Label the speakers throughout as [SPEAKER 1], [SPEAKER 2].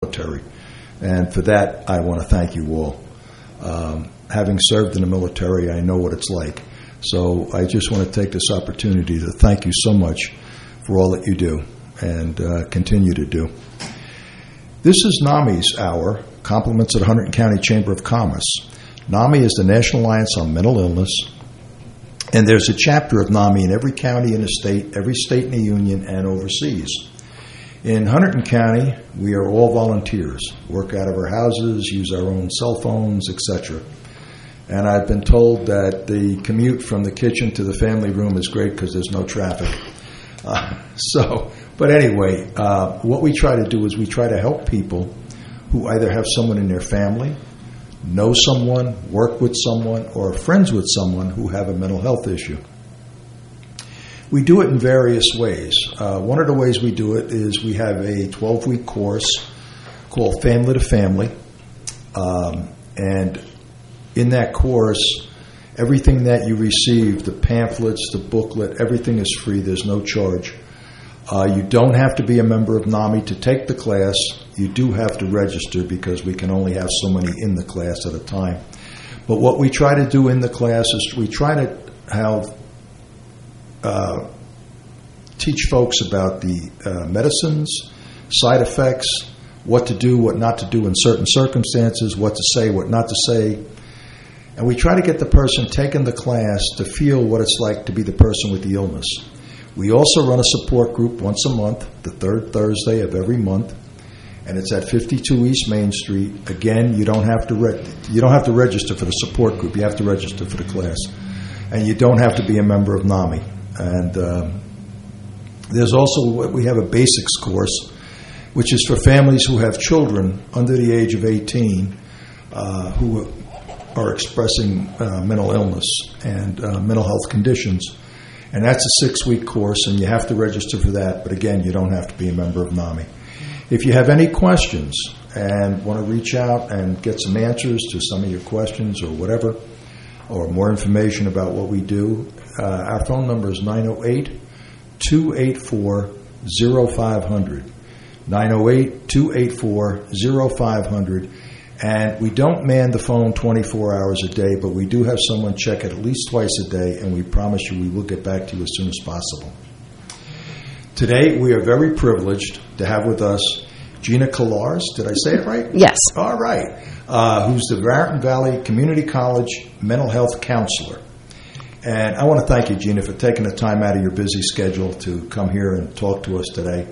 [SPEAKER 1] military. And for that, I want to thank you all. Having served in the military, I know what it's like. So I just want to take this opportunity to thank you so much for all that you do and continue to do. This is NAMI's hour, compliments at the Hunterdon County Chamber of Commerce. NAMI is the National Alliance on Mental Illness, and there's a chapter of NAMI in every county in the state, every state in the union, and overseas. In Hunterdon County, we are all volunteers, work out of our houses, use our own cell phones, etc. And I've been told that the commute from the kitchen to the family room is great because there's no traffic. But anyway, what we try to do is we try to help people who either have someone in their family, know someone, work with someone, or are friends with someone who have a mental health issue. We do it in various ways. One of the ways we do it is we have a 12-week course called Family to Family. And in that course, everything that you receive, the pamphlets, the booklet, everything is free. There's no charge. You don't have to be a member of NAMI to take the class. You do have to register because we can only have so many in the class at a time. But what we try to do in the class is we try to have teach folks about the medicines, side effects, what to do, what not to do in certain circumstances, what to say, what not to say. And we try to get the person taking the class to feel what it's like to be the person with the illness. We also run a support group once a month, the third Thursday of every month, and it's at 52 East Main Street. Again, you don't have to register for the support group. You have to register for the class, and you don't have to be a member of NAMI. And there's also we have a basics course, which is for families who have children under the age of 18 who are expressing mental illness and mental health conditions. And that's a 6-week course, and you have to register for that. But again, you don't have to be a member of NAMI. If you have any questions and want to reach out and get some answers to some of your questions or whatever, or more information about what we do, our phone number is 908-284-0500. 908-284-0500. And we don't man the phone 24 hours a day, but we do have someone check it at least twice a day, and we promise you we will get back to you as soon as possible. Today, we are very privileged to have with us Gina Collars. Did I say it right?
[SPEAKER 2] Yes.
[SPEAKER 1] All right. Who's the Raritan Valley Community College mental health counselor. And I want to thank you, Gina, for taking the time out of your busy schedule to come here and talk to us today.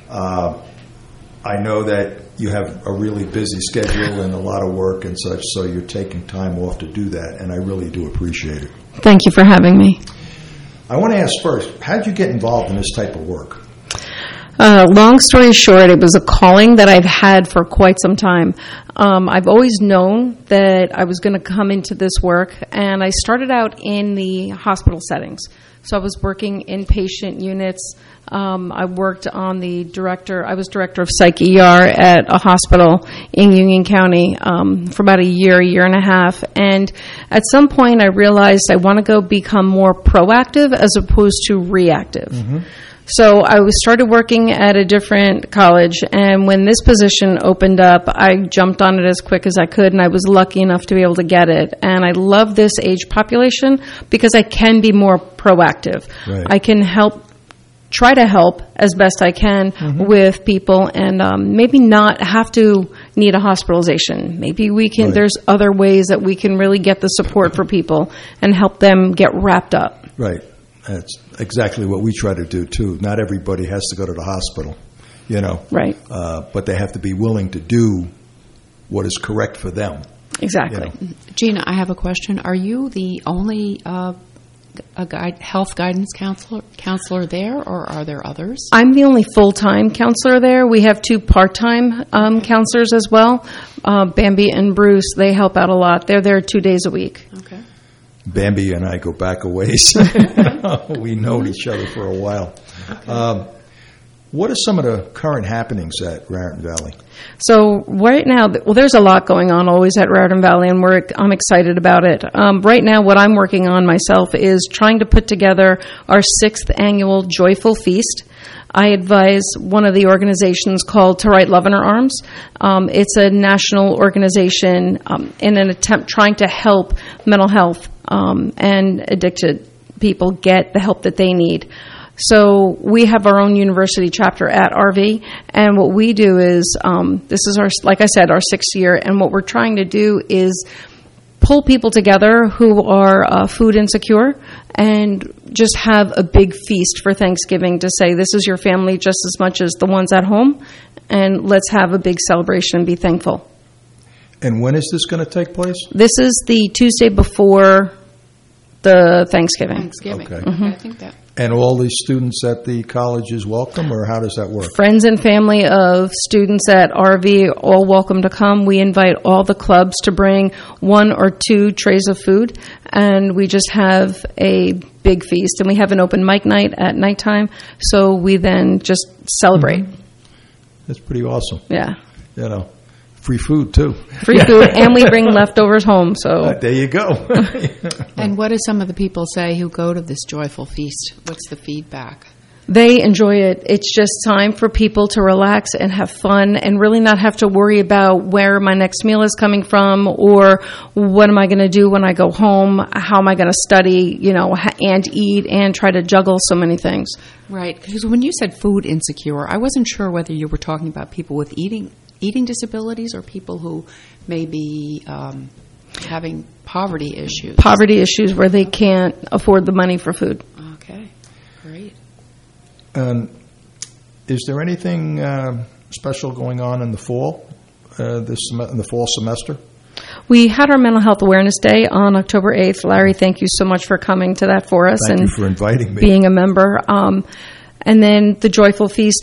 [SPEAKER 1] I know that you have a really busy schedule and a lot of work and such, so you're taking time off to do that, and I really do appreciate it.
[SPEAKER 2] Thank you for having me.
[SPEAKER 1] I want to ask first, how did you get involved in this type of work?
[SPEAKER 2] Long story short, it was a calling that I've had for quite some time. I've always known that I was going to come into this work, and I started out in the hospital settings. So I was working inpatient units. I worked on I was director of Psych ER at a hospital in Union County for about a year and a half. And at some point I realized I want to become more proactive as opposed to reactive. Mm-hmm. So I started working at a different college, and when this position opened up, I jumped on it as quick as I could, and I was lucky enough to be able to get it. And I love this age population because I can be more proactive. Right. I can try to help as best I can with people, and maybe not have to need a hospitalization. Maybe we can. Right. There's other ways that we can really get the support for people and help them get wrapped up.
[SPEAKER 1] Right. That's exactly what we try to do, too. Not everybody has to go to the hospital, Right. But they have to be willing to do what is correct for them.
[SPEAKER 2] Exactly.
[SPEAKER 3] Gina, I have a question. Are you the only health guidance counselor there, or are there others?
[SPEAKER 2] I'm the only full-time counselor there. We have 2 part-time counselors as well. Bambi and Bruce, they help out a lot. They're there 2 days a week.
[SPEAKER 1] Okay. Bambi and I go back a ways. We know each other for a while. Okay. What are some of the current happenings at Raritan Valley?
[SPEAKER 2] So right now, there's a lot going on always at Raritan Valley, and I'm excited about it. Right now, what I'm working on myself is trying to put together our 6th annual Joyful Feast. I advise one of the organizations called To Write Love in Her Arms. It's a national organization in an attempt trying to help mental health and addicted people get the help that they need. So we have our own university chapter at RV, and what we do is, this is our, like I said, our 6th year, and what we're trying to do is pull people together who are food insecure and just have a big feast for Thanksgiving to say, this is your family just as much as the ones at home, and let's have a big celebration and be thankful.
[SPEAKER 1] And when is this going to take place?
[SPEAKER 2] This is the Tuesday before the Thanksgiving.
[SPEAKER 1] Okay.
[SPEAKER 3] I think that.
[SPEAKER 1] And all these students at the college is welcome, or how does that work?
[SPEAKER 2] Friends and family of students at RV are all welcome to come. We invite all the clubs to bring 1 or 2 trays of food, and we just have a big feast. And we have an open mic night at nighttime, so we then just celebrate.
[SPEAKER 1] Mm-hmm. That's pretty awesome.
[SPEAKER 2] Yeah.
[SPEAKER 1] You know, free food, too.
[SPEAKER 2] Free food, and we bring leftovers home. So
[SPEAKER 1] there you go.
[SPEAKER 3] And what do some of the people say who go to this joyful feast? What's the feedback?
[SPEAKER 2] they enjoy it. It's just time for people to relax and have fun and really not have to worry about where my next meal is coming from or what am I going to do when I go home, how am I going to study, and eat and try to juggle so many things.
[SPEAKER 3] Right, because when you said food insecure, I wasn't sure whether you were talking about people with eating disabilities or people who may be having poverty issues.
[SPEAKER 2] Poverty issues where they can't afford the money for food.
[SPEAKER 3] Okay, great.
[SPEAKER 1] Is there anything special going on in the fall, in the fall semester?
[SPEAKER 2] We had our Mental Health Awareness Day on October 8th. Larry, thank you so much for coming to that for us.
[SPEAKER 1] Thank you for inviting me.
[SPEAKER 2] Being a member. And then the Joyful Feast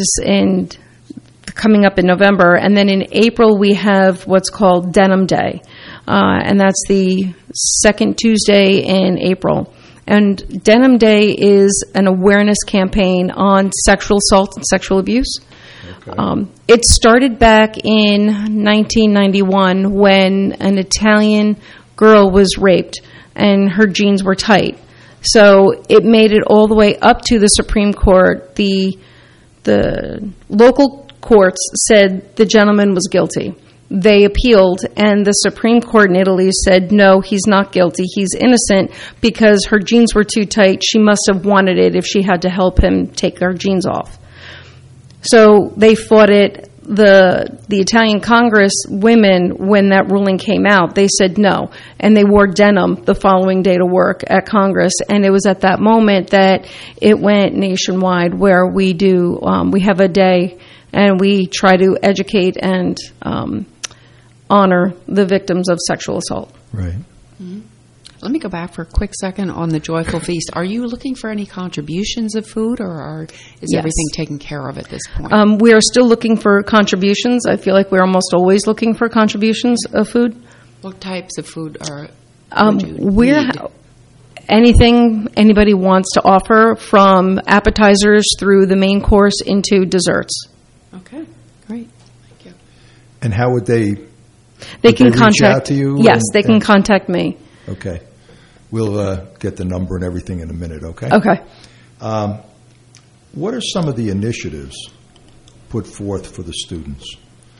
[SPEAKER 2] coming up in November. And then in April, we have what's called Denim Day. And that's the second Tuesday in April. And Denim Day is an awareness campaign on sexual assault and sexual abuse. Okay. It started back in 1991 when an Italian girl was raped and her jeans were tight. So it made it all the way up to the Supreme Court. The local courts said the gentleman was guilty. They appealed, and the Supreme Court in Italy said, no, he's not guilty. He's innocent because her jeans were too tight. She must have wanted it if she had to help him take her jeans off. So they fought it. The Italian Congress women, when that ruling came out, they said no. And they wore denim the following day to work at Congress. And it was at that moment that it went nationwide where we have a day and we try to educate and honor the victims of sexual assault.
[SPEAKER 1] Right.
[SPEAKER 3] Mm-hmm. Let me go back for a quick second on the Joyful Feast. Are you looking for any contributions of food, or is everything taken care of at this point?
[SPEAKER 2] We are still looking for contributions. I feel like we're almost always looking for contributions of food.
[SPEAKER 3] What types of food
[SPEAKER 2] anything anybody wants to offer, from appetizers through the main course into desserts.
[SPEAKER 3] Okay, great. Thank you.
[SPEAKER 1] And how would they?
[SPEAKER 2] They can
[SPEAKER 1] reach
[SPEAKER 2] contact
[SPEAKER 1] out to you.
[SPEAKER 2] Yes, they can contact me.
[SPEAKER 1] Okay. We'll get the number and everything in a minute, okay?
[SPEAKER 2] Okay.
[SPEAKER 1] What are some of the initiatives put forth for the students?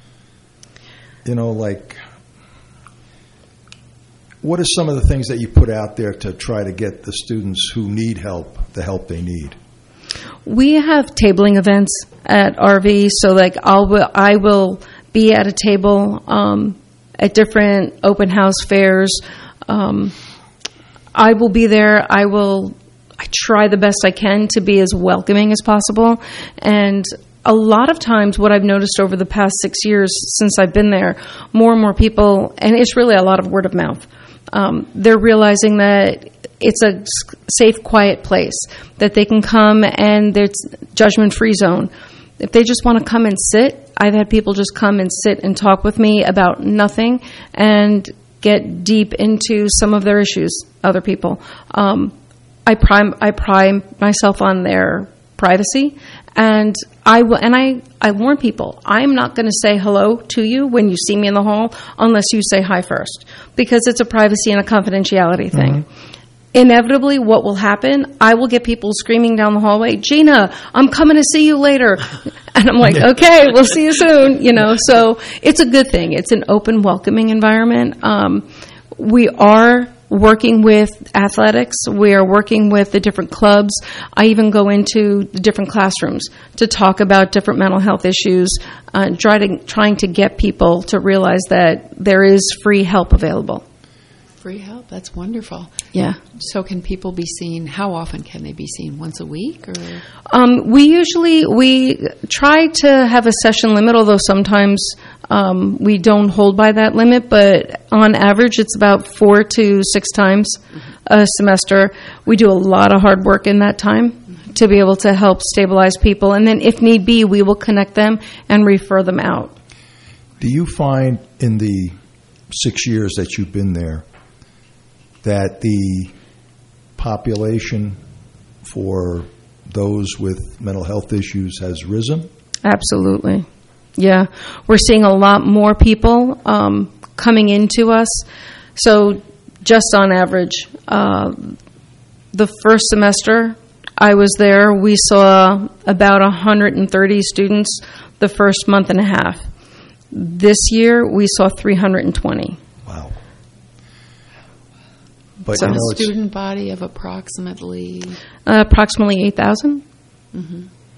[SPEAKER 1] What are some of the things that you put out there to try to get the students who need help, the help they need?
[SPEAKER 2] We have tabling events at RV, so I will be at a table at different open house fairs. I will be there. I try the best I can to be as welcoming as possible. And a lot of times what I've noticed over the past 6 years since I've been there, more and more people, and it's really a lot of word of mouth, they're realizing that it's a safe, quiet place, that they can come and there's judgment-free zone. If they just want to come and sit, I've had people just come and sit and talk with me about nothing and get deep into some of their issues, other people. I pride myself on their privacy, and I warn people, I'm not going to say hello to you when you see me in the hall unless you say hi first, because it's a privacy and a confidentiality thing. Mm-hmm. inevitably what will happen, I will get people screaming down the hallway, Gina, I'm coming to see you later. And I'm like, okay, we'll see you soon. So it's a good thing. It's an open, welcoming environment. We are working with athletics. We are working with the different clubs. I even go into the different classrooms to talk about different mental health issues, trying to get people to realize that there is free help available.
[SPEAKER 3] Free help? That's wonderful.
[SPEAKER 2] Yeah.
[SPEAKER 3] So can people be seen, how often can they be seen? Once a week? Or?
[SPEAKER 2] We try to have a session limit, although sometimes we don't hold by that limit, but on average it's about 4 to 6 times a semester. We do a lot of hard work in that time to be able to help stabilize people, and then if need be, we will connect them and refer them out.
[SPEAKER 1] Do you find in the 6 years that you've been there that the population for those with mental health issues has risen? Absolutely.
[SPEAKER 2] Yeah. We're seeing a lot more people coming into us. So just on average, the first semester I was there, we saw about 130 students the first month and a half. This year, we saw 320.
[SPEAKER 1] Wow. But
[SPEAKER 3] so a student body of approximately
[SPEAKER 2] 8,000.
[SPEAKER 3] Mm-hmm.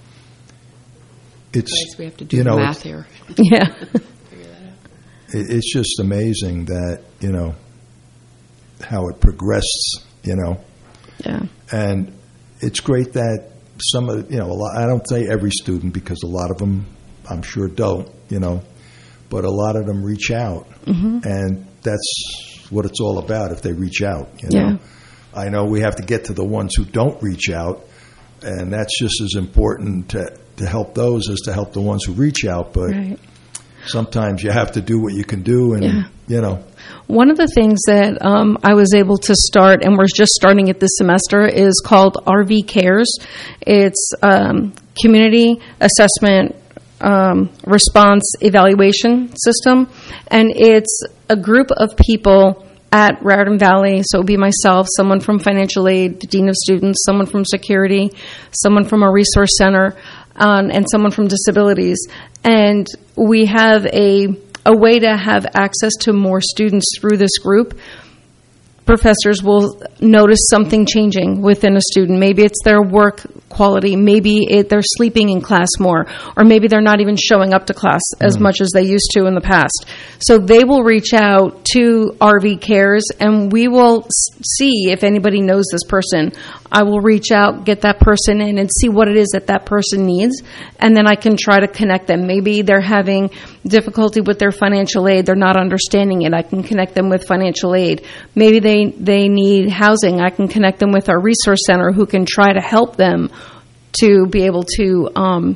[SPEAKER 1] It's
[SPEAKER 3] we have to do math here.
[SPEAKER 2] Yeah.
[SPEAKER 3] Figure that out.
[SPEAKER 1] It's just amazing that how it progressed.
[SPEAKER 2] Yeah.
[SPEAKER 1] And it's great that some of a lot. I don't say every student because a lot of them, I'm sure, don't. But a lot of them reach out, and that's what it's all about. If they reach out,
[SPEAKER 2] Yeah.
[SPEAKER 1] I know we have to get to the ones who don't reach out, and that's just as important to help those as to help the ones who reach out. But sometimes you have to do what you can do, and
[SPEAKER 2] One of the things that I was able to start, and we're just starting it this semester, is called RV Cares. It's Community Assessment Response Evaluation System, and it's a group of people at Raritan Valley. So it would be myself, someone from financial aid, the dean of students, someone from security, someone from a resource center, and someone from disabilities. And we have a way to have access to more students through this group. Professors will notice something changing within a student. Maybe it's their work quality. Maybe they're sleeping in class more. Or maybe they're not even showing up to class as much as they used to in the past. So they will reach out to RV Cares, and we will see if anybody knows this person. I will reach out, get that person in, and see what it is that person needs. And then I can try to connect them. Maybe they're having difficulty with their financial aid. They're not understanding it. I can connect them with financial aid. Maybe they need housing. I can connect them with our resource center who can try to help them to be able to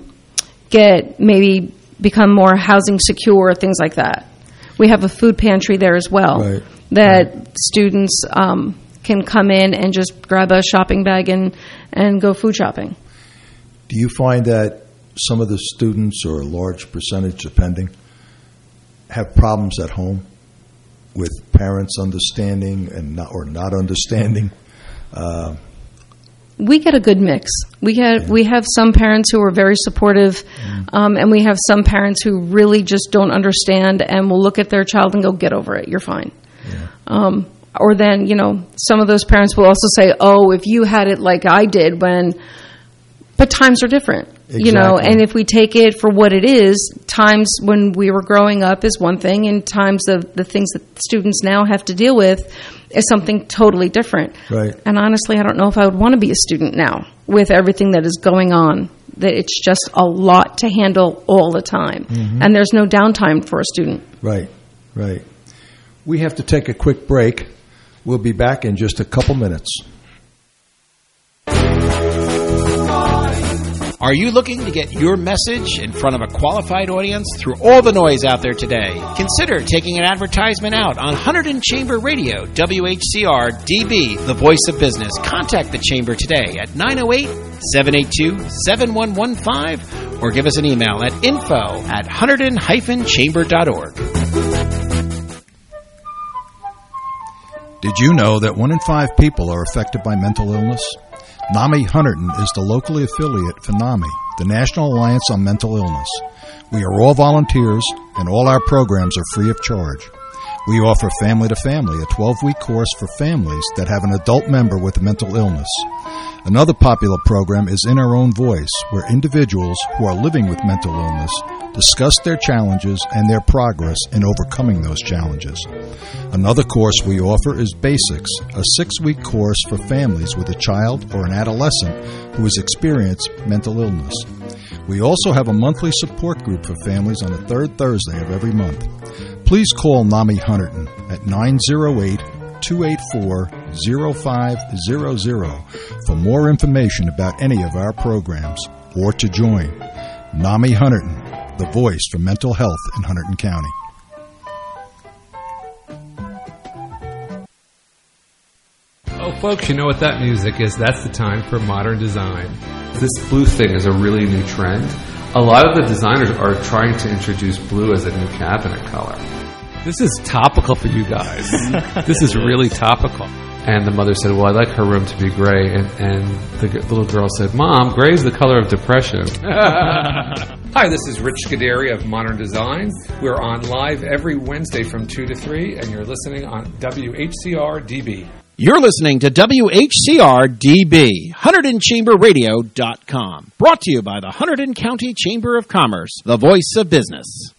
[SPEAKER 2] become more housing secure, things like that. We have a food pantry there as well that students can come in and just grab a shopping bag and go food shopping.
[SPEAKER 1] Do you find that some of the students, or a large percentage depending, have problems at home with parents understanding and not understanding?
[SPEAKER 2] We get a good mix. We have some parents who are very supportive, and we have some parents who really just don't understand and will look at their child and go, "Get over it. You're fine." Yeah. Or then, some of those parents will also say, "Oh, if you had it like I did but times are different."
[SPEAKER 1] Exactly.
[SPEAKER 2] And if we take it for what it is, times when we were growing up is one thing, and times of the things that students now have to deal with is something totally different.
[SPEAKER 1] Right.
[SPEAKER 2] And honestly, I don't know if I would want to be a student now with everything that is going on. That it's just a lot to handle all the time. And there's no downtime for a student.
[SPEAKER 1] Right. We have to take a quick break. We'll be back in just a couple minutes.
[SPEAKER 4] Are you looking to get your message in front of a qualified audience through all the noise out there today? Consider taking an advertisement out on Hunterdon Chamber Radio, WHCR DB, the voice of business. Contact the Chamber today at 908-782-7115 or give us an email at info@hunterdon-chamber.org.
[SPEAKER 1] Did Did you know that 1 in 5 people are affected by mental illness? NAMI Hunterdon is the locally affiliate for NAMI, the National Alliance on Mental Illness. We are all volunteers, and all our programs are free of charge. We offer Family to Family, a 12-week course for families that have an adult member with a mental illness. Another popular program is In Our Own Voice, where individuals who are living with mental illness discuss their challenges and their progress in overcoming those challenges. Another course we offer is Basics, a 6-week course for families with a child or an adolescent who has experienced mental illness. We also have a monthly support group for families on the third Thursday of every month. Please call NAMI Hunterdon at 908-284-0500 for more information about any of our programs or to join. NAMI Hunterdon, the voice for mental health in Hunterdon County.
[SPEAKER 5] Oh, folks, you know what that music is. That's the time for modern design. This blue thing is a really new trend. A lot of the designers are trying to introduce blue as a new cabinet color. This is topical for you guys. This is really topical. And the mother said, well, I'd like her room to be gray. And the little girl said, Mom, gray is the color of depression. Hi, this is Rich Scuderi of Modern Design. We're on live every Wednesday from 2 to 3, and you're listening on WHCR DB.
[SPEAKER 4] You're listening to WHCR-DB, HunterdonChamberRadio.com. Brought to you by the Hunterdon County Chamber of Commerce, the voice of business.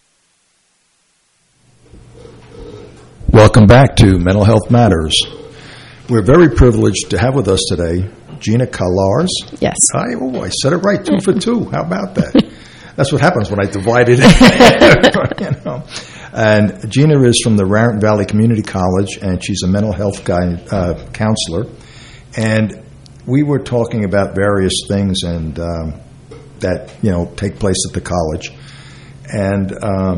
[SPEAKER 1] Welcome back to Mental Health Matters. We're very privileged to have with us today Gina Kalars.
[SPEAKER 2] Yes.
[SPEAKER 1] I said it right, 2 for 2. How about that? That's what happens when I divide it. And Gina is from the Raritan Valley Community College, and she's a mental health counselor. And we were talking about various things and that take place at the college. And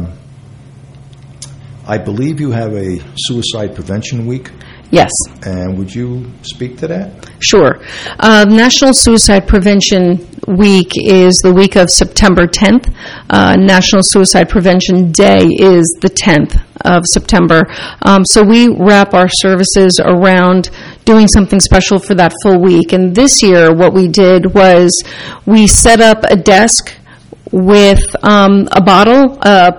[SPEAKER 1] I believe you have a suicide prevention week.
[SPEAKER 2] Yes.
[SPEAKER 1] And would you speak to that?
[SPEAKER 2] Sure. National Suicide Prevention Week is the week of September 10th. National Suicide Prevention Day is the 10th of September. So we wrap our services around doing something special for that full week. And this year what we did was we set up a desk with a bottle,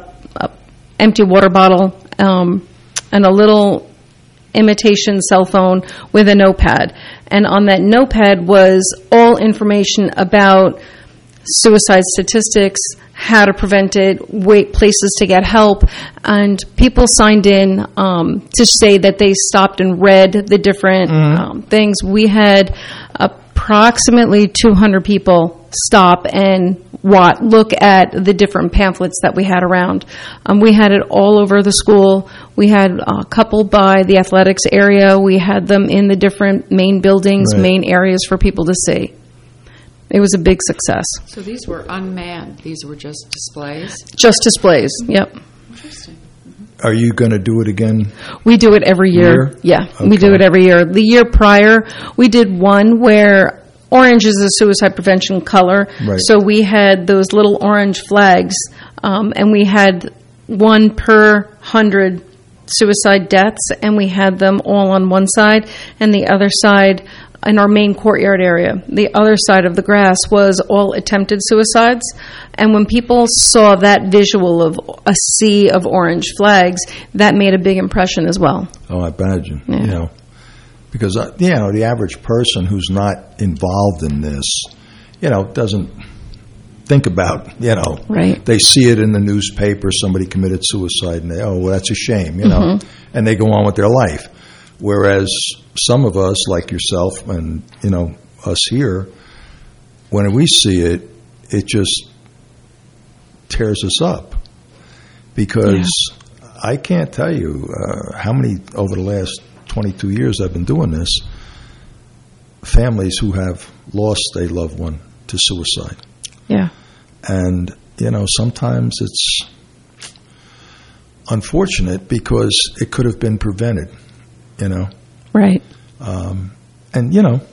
[SPEAKER 2] empty water bottle, and a little imitation cell phone with a notepad. And on that notepad was all information about suicide statistics, how to prevent it, places to get help. And people signed in to say that they stopped and read the different things. We had approximately 200 people stop and look at the different pamphlets that we had around. We had it all over the school. We had a couple by the athletics area. We had them in the different main buildings, main areas for people to see. It was a big success.
[SPEAKER 3] So these were unmanned. These were just displays?
[SPEAKER 2] Just displays, yep.
[SPEAKER 3] Interesting.
[SPEAKER 1] Are you going to do it again?
[SPEAKER 2] We do it every year. Yeah, okay. We do it every year. The year prior, we did one where orange is a suicide prevention color. Right. So we had those little orange flags, and we had 1 per 100 suicide deaths, and we had them all on one side, and the other side in our main courtyard area. The other side of the grass was all attempted suicides. And when people saw that visual of a sea of orange flags, that made a big impression as well. Oh, I imagine. Yeah. Because, the average person who's not involved in this, doesn't think about, right. They see it in the newspaper, somebody committed suicide, and that's a shame, and they go on with their life. Whereas some of us, like yourself and, us here, when we see it, it just tears us up. Because I can't tell you how many, over the last 22 years I've been doing this, families who have lost a loved one to suicide. Yeah. And, sometimes it's unfortunate because it could have been prevented, Right. And,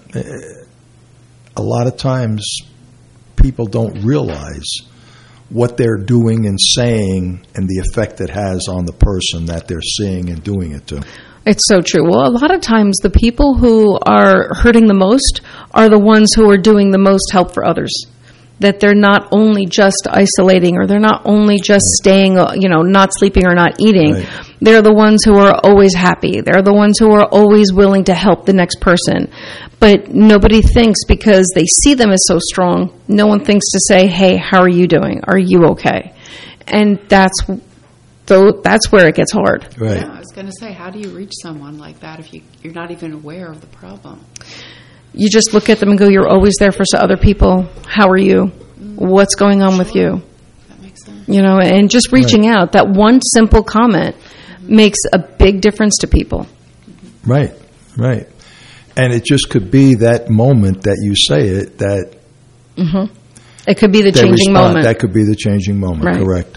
[SPEAKER 2] a lot of times people don't realize what they're doing and saying and the effect it has on the person that they're seeing and doing it to. It's so true. Well, a lot of times the people who are hurting the most are the ones who are doing the most help for others. That they're not only just isolating, or they're not only just staying, not sleeping or not eating.
[SPEAKER 1] Right.
[SPEAKER 2] They're the ones who are always happy. They're the ones who are always willing to help the next person. But nobody thinks, because they see them as so strong, no one thinks to say, hey, how are you doing? Are you okay? And that's where it gets hard.
[SPEAKER 1] Right.
[SPEAKER 3] Yeah, I was going to say, how do you reach someone like that if you're not even aware of the problem?
[SPEAKER 2] You just look at them and go, you're always there for other people. How are you? What's going on with you?
[SPEAKER 3] That makes sense.
[SPEAKER 2] And just reaching out. That one simple comment makes a big difference to people.
[SPEAKER 1] Right. And it just could be that moment that you say it that...
[SPEAKER 2] Mm-hmm. It could be the changing moment.
[SPEAKER 1] That could be the changing moment,
[SPEAKER 2] right.
[SPEAKER 1] Correct.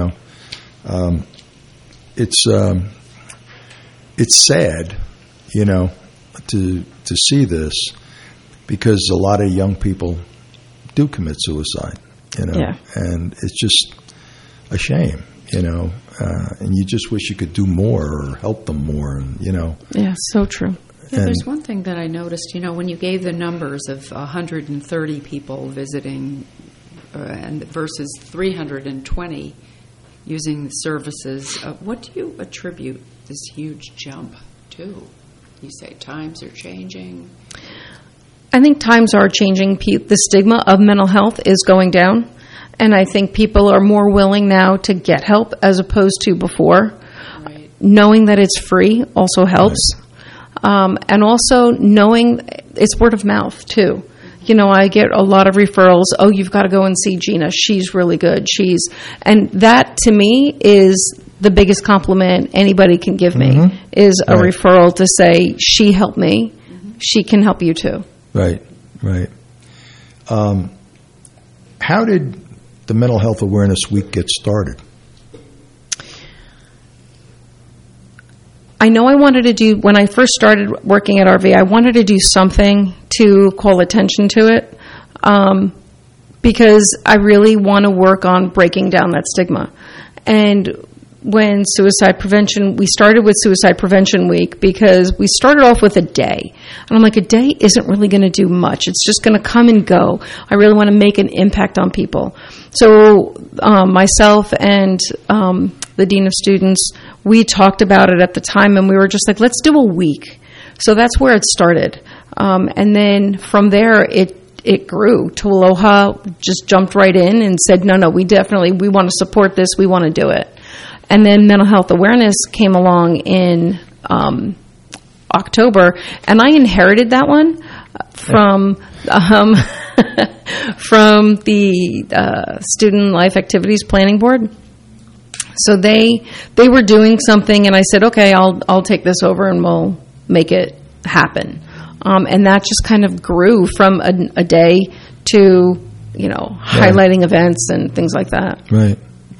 [SPEAKER 1] It's sad, to see this, because a lot of young people do commit suicide,
[SPEAKER 2] Yeah.
[SPEAKER 1] And it's just a shame, and you just wish you could do more or help them more,
[SPEAKER 2] Yeah, so true.
[SPEAKER 3] Yeah, there's one thing that I noticed, when you gave the numbers of 130 people visiting and versus 320 using the services, what do you attribute this huge jump to? You say times are changing.
[SPEAKER 2] I think times are changing. The stigma of mental health is going down, and I think people are more willing now to get help as opposed to before.
[SPEAKER 3] Right.
[SPEAKER 2] Knowing that it's free also helps. Right. And also knowing it's word of mouth, too. I get a lot of referrals. Oh, you've got to go and see Gina. She's really good. And that, to me, is the biggest compliment anybody can give me, is a referral to say, she helped me. Mm-hmm. She can help you, too.
[SPEAKER 1] Right. How did the Mental Health Awareness Week get started?
[SPEAKER 2] I know I wanted to do, when I first started working at RV, I wanted to do something to call attention to it, because I really want to work on breaking down that stigma. And when suicide prevention, we started with Suicide Prevention Week because we started off with a day. And I'm like, a day isn't really going to do much. It's just going to come and go. I really want to make an impact on people. So myself and the Dean of Students, we talked about it at the time, and we were just like, let's do a week. So that's where it started. And then from there, it grew. Tualoha just jumped right in and said, no, we want to support this. We want to do it. And then Mental Health Awareness came along in October, and I inherited that one from from the Student Life Activities Planning Board. So they were doing something, and I said, okay, I'll take this over and we'll make it happen. And that just kind of grew from a day to highlighting events and things like that.
[SPEAKER 1] Right.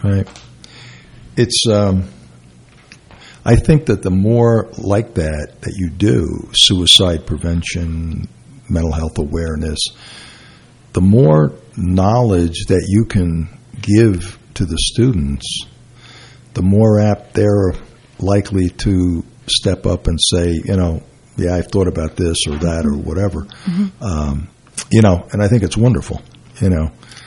[SPEAKER 1] It's, I think that the more like that you do, suicide prevention, mental health awareness, the more knowledge that you can give to the students, the more apt they're likely to step up and say, yeah, I've thought about this or that or whatever. Mm-hmm. And I think it's wonderful, Yeah.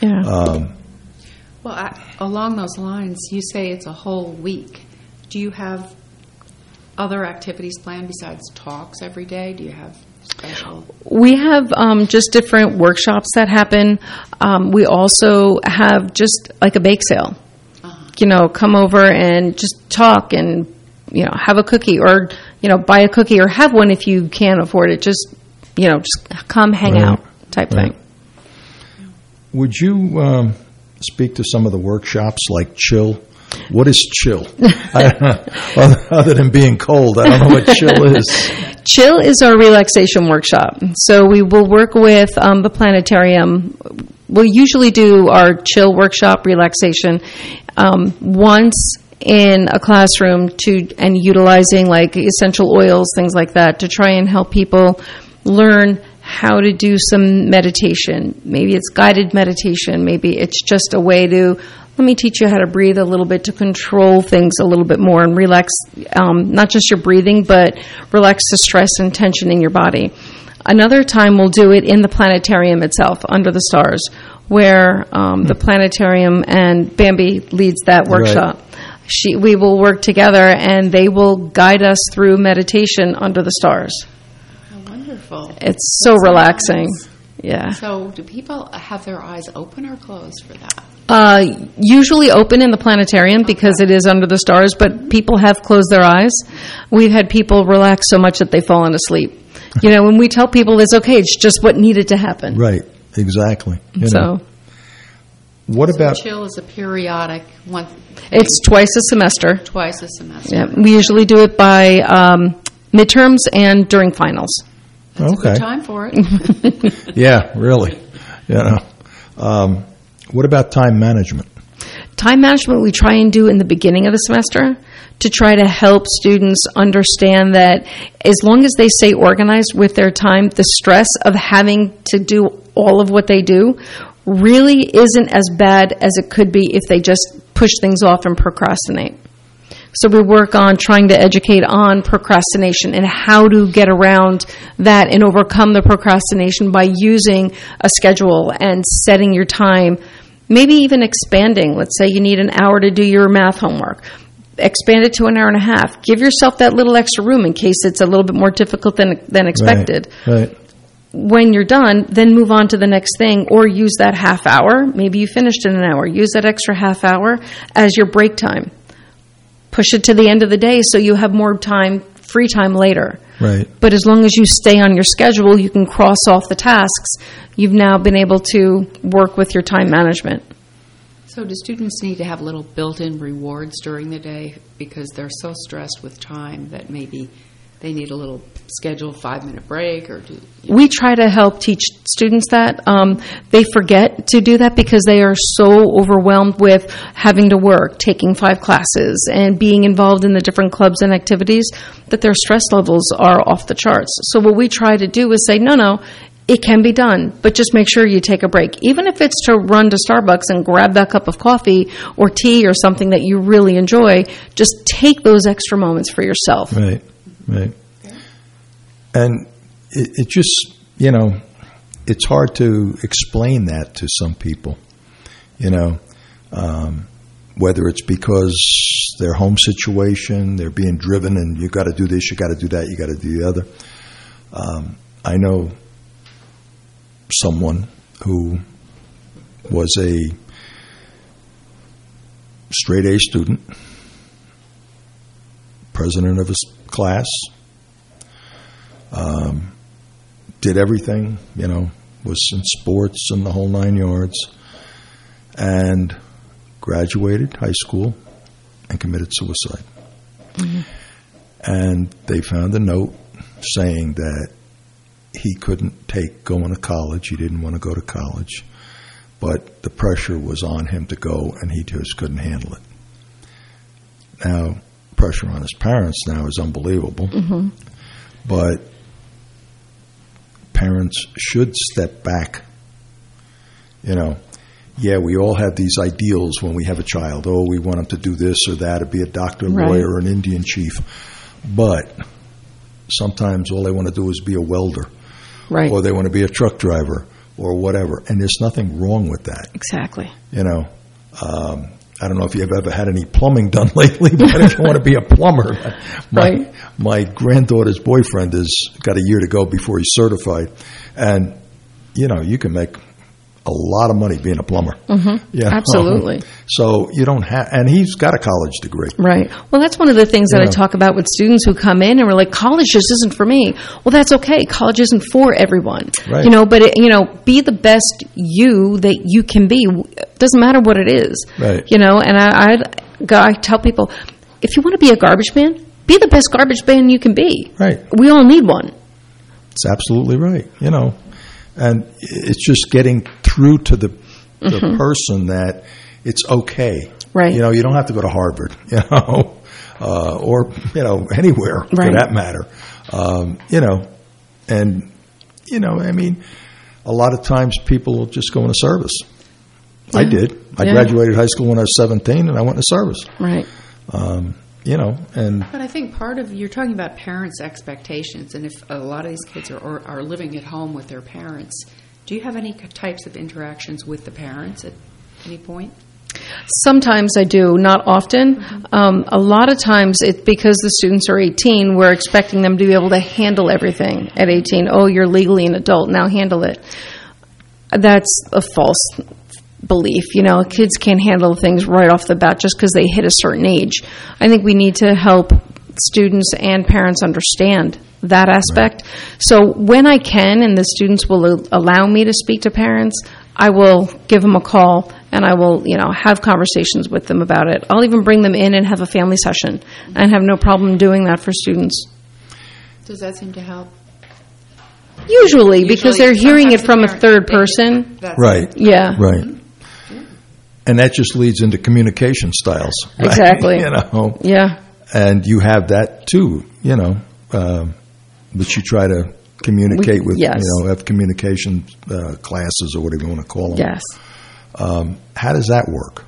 [SPEAKER 3] Well, along those lines, you say it's a whole week. Do you have other activities planned besides talks every day? Do you have special?
[SPEAKER 2] We have just different workshops that happen. We also have just like a bake sale. Uh-huh. Come over and just talk and, have a cookie or, buy a cookie or have one if you can't afford it. Just come hang out type thing.
[SPEAKER 1] Would you... speak to some of the workshops like chill? What is chill? Other than being cold, I don't know what chill is.
[SPEAKER 2] Chill is our relaxation workshop. So we will work with the planetarium. We'll usually do our chill workshop relaxation once in a classroom and utilizing like essential oils, things like that, to try and help people learn how to do some meditation. Maybe it's guided meditation. Maybe it's just a way to let me teach you how to breathe a little bit to control things a little bit more and relax, not just your breathing, but relax the stress and tension in your body. Another time we'll do it in the planetarium itself, under the stars, where the planetarium and Bambi leads that workshop. Right. We will work together, and they will guide us through meditation under the stars.
[SPEAKER 3] How wonderful.
[SPEAKER 2] It's so relaxing. Nice. Yeah.
[SPEAKER 3] So do people have their eyes open or closed for that?
[SPEAKER 2] Usually open in the planetarium because it is under the stars, but people have closed their eyes. We've had people relax so much that they've fallen asleep. You know, when we tell people it's okay, it's just what needed to happen.
[SPEAKER 1] Right, exactly. What about...
[SPEAKER 3] chill is a periodic one?
[SPEAKER 2] It's twice a semester.
[SPEAKER 3] Twice a semester.
[SPEAKER 2] Yeah, we usually do it by midterms and during finals.
[SPEAKER 3] That's a good time for it.
[SPEAKER 1] Yeah, really. What about time management?
[SPEAKER 2] Time management we try and do in the beginning of the semester to try to help students understand that as long as they stay organized with their time, the stress of having to do all of what they do really isn't as bad as it could be if they just push things off and procrastinate. So we work on trying to educate on procrastination and how to get around that and overcome the procrastination by using a schedule and setting your time, maybe even expanding. Let's say you need an hour to do your math homework. Expand it to an hour and a half. Give yourself that little extra room in case it's a little bit more difficult than expected.
[SPEAKER 1] Right.
[SPEAKER 2] When you're done, then move on to the next thing or use that half hour. Maybe you finished in an hour. Use that extra half hour as your break time. Push it to the end of the day so you have more time, free time later.
[SPEAKER 1] Right.
[SPEAKER 2] But as long as you stay on your schedule, you can cross off the tasks. You've now been able to work with your time management.
[SPEAKER 3] So do students need to have little built-in rewards during the day because they're so stressed with time that maybe they need a little scheduled 5-minute break?
[SPEAKER 2] We try to help teach students that. They forget to do that because they are so overwhelmed with having to work, taking 5 classes, and being involved in the different clubs and activities that their stress levels are off the charts. So what we try to do is say, no, it can be done, but just make sure you take a break. Even if it's to run to Starbucks and grab that cup of coffee or tea or something that you really enjoy, just take those extra moments for yourself.
[SPEAKER 1] Right. And it just, it's hard to explain that to some people, whether it's because their home situation, they're being driven and you got to do this, you got to do that, you got to do the other. I know someone who was a straight A student, president of his class, did everything, was in sports and the whole 9 yards, and graduated high school and committed suicide. Mm-hmm. And they found a note saying that he couldn't take going to college. He didn't want to go to college, but the pressure was on him to go, and he just couldn't handle it. Now, pressure on his parents now is unbelievable, mm-hmm. but parents should step back. Yeah, we all have these ideals when we have a child. Oh, we want them to do this or that, or be a doctor,
[SPEAKER 2] right.
[SPEAKER 1] lawyer, or an Indian chief. But sometimes all they want to do is be a welder.
[SPEAKER 2] Right.
[SPEAKER 1] Or they want to be a truck driver or whatever. And there's nothing wrong with that.
[SPEAKER 2] Exactly.
[SPEAKER 1] I don't know if you've ever had any plumbing done lately, but if you want to be a plumber, my granddaughter's boyfriend has got a year to go before he's certified. And, you can make a lot of money being a plumber.
[SPEAKER 2] Mm-hmm. Absolutely.
[SPEAKER 1] So you don't have, and he's got a college degree.
[SPEAKER 2] Right. Well, that's one of the things that I talk about with students who come in and we're like, college just isn't for me. Well, that's okay. College isn't for everyone.
[SPEAKER 1] Right.
[SPEAKER 2] But be the best you that you can be. It doesn't matter what it is.
[SPEAKER 1] Right.
[SPEAKER 2] And I tell people, if you want to be a garbage man, be the best garbage man you can be.
[SPEAKER 1] Right.
[SPEAKER 2] We all need one.
[SPEAKER 1] It's absolutely right. And it's just getting through to the mm-hmm. person that it's okay.
[SPEAKER 2] Right.
[SPEAKER 1] You don't have to go to Harvard, or, anywhere
[SPEAKER 2] right.
[SPEAKER 1] for that matter. A lot of times people will just go into service. I did. I graduated high school when I was 17, and I went to service.
[SPEAKER 2] Right.
[SPEAKER 3] But I think part of, you're talking about parents' expectations, and if a lot of these kids are living at home with their parents, do you have any types of interactions with the parents at any point?
[SPEAKER 2] Sometimes I do, not often. A lot of times it's because the students are 18, we're expecting them to be able to handle everything at 18. Oh, you're legally an adult, now handle it. That's a false belief. Kids can't handle things right off the bat just because they hit a certain age. I think we need to help students and parents understand that aspect. Right. So when I can and the students will allow me to speak to parents, I will give them a call and I will, have conversations with them about it. I'll even bring them in and have a family session and have no problem doing that for students.
[SPEAKER 3] Does that seem to help?
[SPEAKER 2] Usually because they're hearing it from a third person.
[SPEAKER 1] Right.
[SPEAKER 2] Yeah.
[SPEAKER 1] Right. And that just leads into communication styles. Right?
[SPEAKER 2] Exactly.
[SPEAKER 1] Yeah. And you have that too, which you try to communicate with,
[SPEAKER 2] yes.
[SPEAKER 1] Have communication classes or whatever you want to call them.
[SPEAKER 2] Yes.
[SPEAKER 1] How does that work?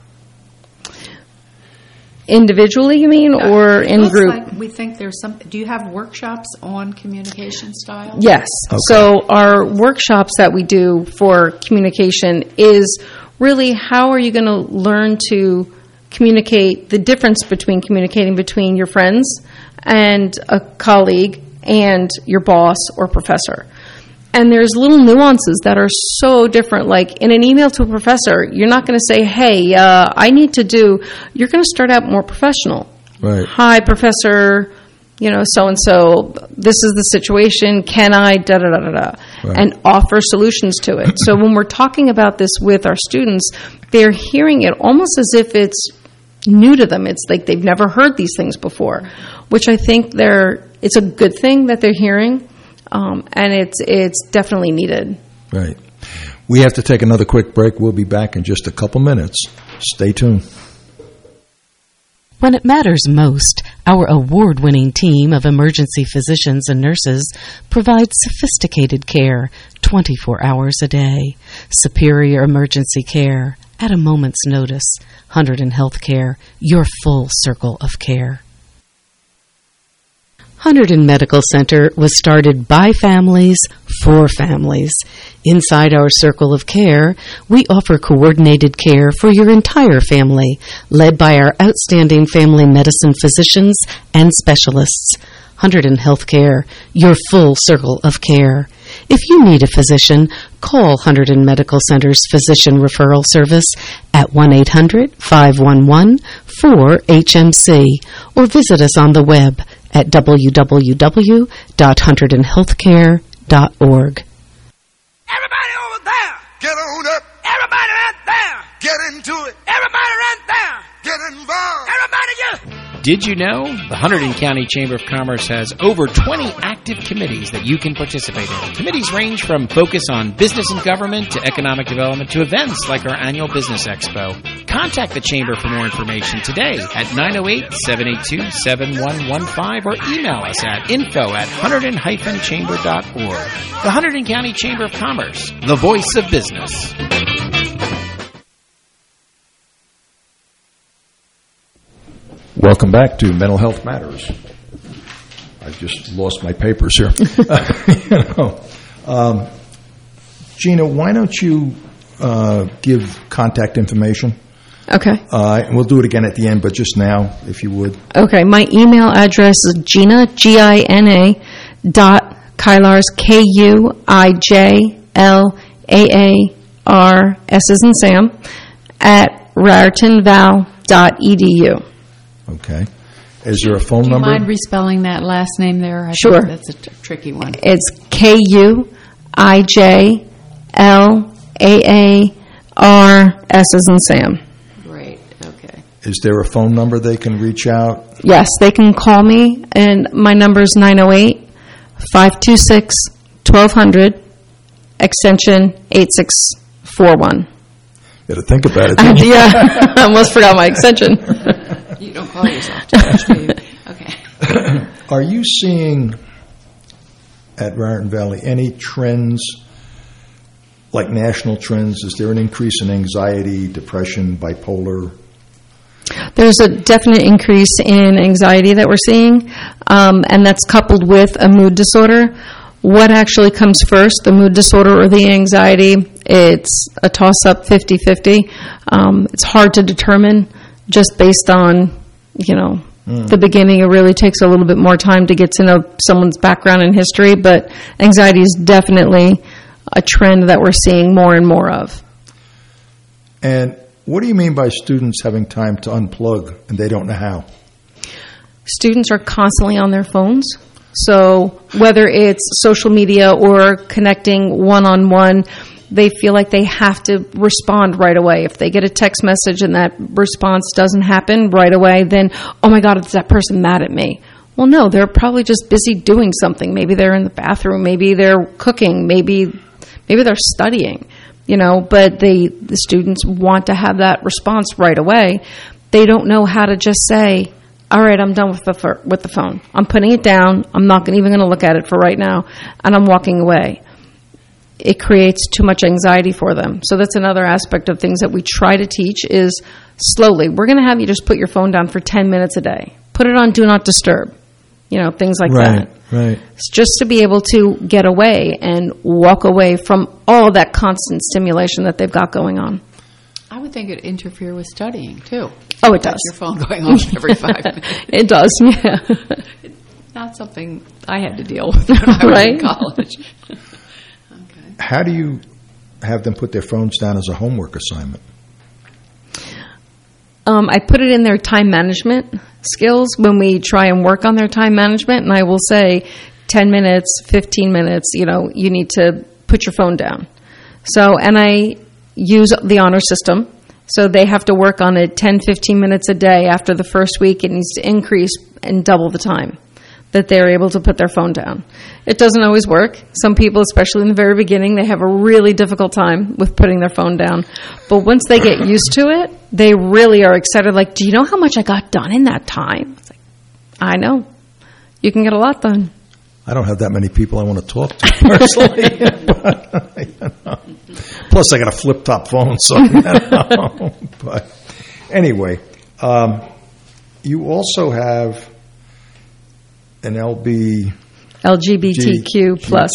[SPEAKER 2] Individually, you mean, or in group?
[SPEAKER 3] Like we think there's some. Do you have workshops on communication style?
[SPEAKER 2] Yes.
[SPEAKER 1] Okay.
[SPEAKER 2] So our workshops that we do for communication is really how are you going to learn to communicate, the difference between communicating between your friends and a colleague and your boss or professor. And there's little nuances that are so different. Like in an email to a professor, you're not going to say, hey, I need to do, you're going to start out more professional.
[SPEAKER 1] Right.
[SPEAKER 2] Hi, Professor, so-and-so, this is the situation, can I, da-da-da-da-da,
[SPEAKER 1] right.
[SPEAKER 2] and offer solutions to it. So when we're talking about this with our students, they're hearing it almost as if it's new to them. It's like they've never heard these things before, which I think it's a good thing that they're hearing. And it's definitely needed.
[SPEAKER 1] Right. We have to take another quick break. We'll be back in just a couple minutes. Stay tuned.
[SPEAKER 6] When it matters most, our award-winning team of emergency physicians and nurses provides sophisticated care 24 hours a day. Superior emergency care at a moment's notice. Hunterdon Healthcare, your full circle of care. Hunterdon Medical Center was started by families for families. Inside our circle of care, we offer coordinated care for your entire family, led by our outstanding family medicine physicians and specialists. Hunterdon Healthcare, your full circle of care. If you need a physician, call Hunterdon Medical Center's Physician Referral Service at 1-800-511-4HMC or visit us on the web at www.hunterdonhealthcare.org.
[SPEAKER 7] Everybody over there, get on up. Everybody right there, get into it. Everybody right there, get involved. Everybody just...
[SPEAKER 4] Did you know the Hunterdon County Chamber of Commerce has over 20 active committees that you can participate in? Committees range from focus on business and government to economic development to events like our annual Business Expo. Contact the Chamber for more information today at 908-782-7115 or email us at info@hunterdon-chamber.org. The Hunterdon County Chamber of Commerce, the voice of business.
[SPEAKER 1] Welcome back to Mental Health Matters. I just lost my papers here. Gina, why don't you give contact information?
[SPEAKER 2] Okay.
[SPEAKER 1] We'll do it again at the end, but just now, if you would.
[SPEAKER 2] Okay. My email address is Gina, Gina, Kuijlaars, KUIJLAARS as in Sam, at raritanval.edu.
[SPEAKER 1] Okay. Is there a phone number?
[SPEAKER 3] Do you mind respelling that last name there? I
[SPEAKER 2] Sure.
[SPEAKER 3] think that's a tricky one.
[SPEAKER 2] It's KUIJLAARS as in Sam.
[SPEAKER 3] Great. Okay.
[SPEAKER 1] Is there a phone number they can reach out?
[SPEAKER 2] Yes, they can call me, and my number is 908-526-1200, extension 8641.
[SPEAKER 1] You got to think about it.
[SPEAKER 2] Yeah, I almost forgot my extension.
[SPEAKER 3] You don't call yourself Josh, do you? Okay.
[SPEAKER 1] Are you seeing at Raritan Valley any trends like national trends? Is there an increase in anxiety, depression, bipolar?
[SPEAKER 2] There's a definite increase in anxiety that we're seeing, and that's coupled with a mood disorder. What actually comes first, the mood disorder or the anxiety? It's a toss-up 50-50. It's hard to determine just based on, the beginning. It really takes a little bit more time to get to know someone's background and history, but anxiety is definitely a trend that we're seeing more and more of.
[SPEAKER 1] And what do you mean by students having time to unplug and they don't know how?
[SPEAKER 2] Students are constantly on their phones. So whether it's social media or connecting one-on-one, they feel like they have to respond right away. If they get a text message and that response doesn't happen right away, then, oh my God, is that person mad at me? Well, no, they're probably just busy doing something. Maybe they're in the bathroom. Maybe they're cooking. Maybe they're studying. But the students want to have that response right away. They don't know how to just say, all right, I'm done with the phone. I'm putting it down. I'm not even going to look at it for right now, and I'm walking away. It creates too much anxiety for them. So that's another aspect of things that we try to teach is slowly. We're going to have you just put your phone down for 10 minutes a day. Put it on Do Not Disturb. Things like that.
[SPEAKER 1] Right.
[SPEAKER 2] It's just to be able to get away and walk away from all of that constant stimulation that they've got going on.
[SPEAKER 3] I would think it'd interfere with studying, too.
[SPEAKER 2] Oh, it does.
[SPEAKER 3] Your phone going off every 5 minutes.
[SPEAKER 2] It does, yeah.
[SPEAKER 3] Not something I had to deal with when I was in college. Okay.
[SPEAKER 1] How do you have them put their phones down as a homework assignment?
[SPEAKER 2] I put it in their time management skills when we try and work on their time management, and I will say 10 minutes, 15 minutes, you need to put your phone down. So, and I use the honor system, so they have to work on it 10, 15 minutes a day. After the first week, it needs to increase and double the time that they're able to put their phone down. It doesn't always work. Some people, especially in the very beginning, they have a really difficult time with putting their phone down. But once they get used to it, they really are excited. Like, do you know how much I got done in that time? It's like, I know. You can get a lot done.
[SPEAKER 1] I don't have that many people I want to talk to personally. Plus, I got a flip-top phone, so But anyway, you also have an
[SPEAKER 2] LGBTQ plus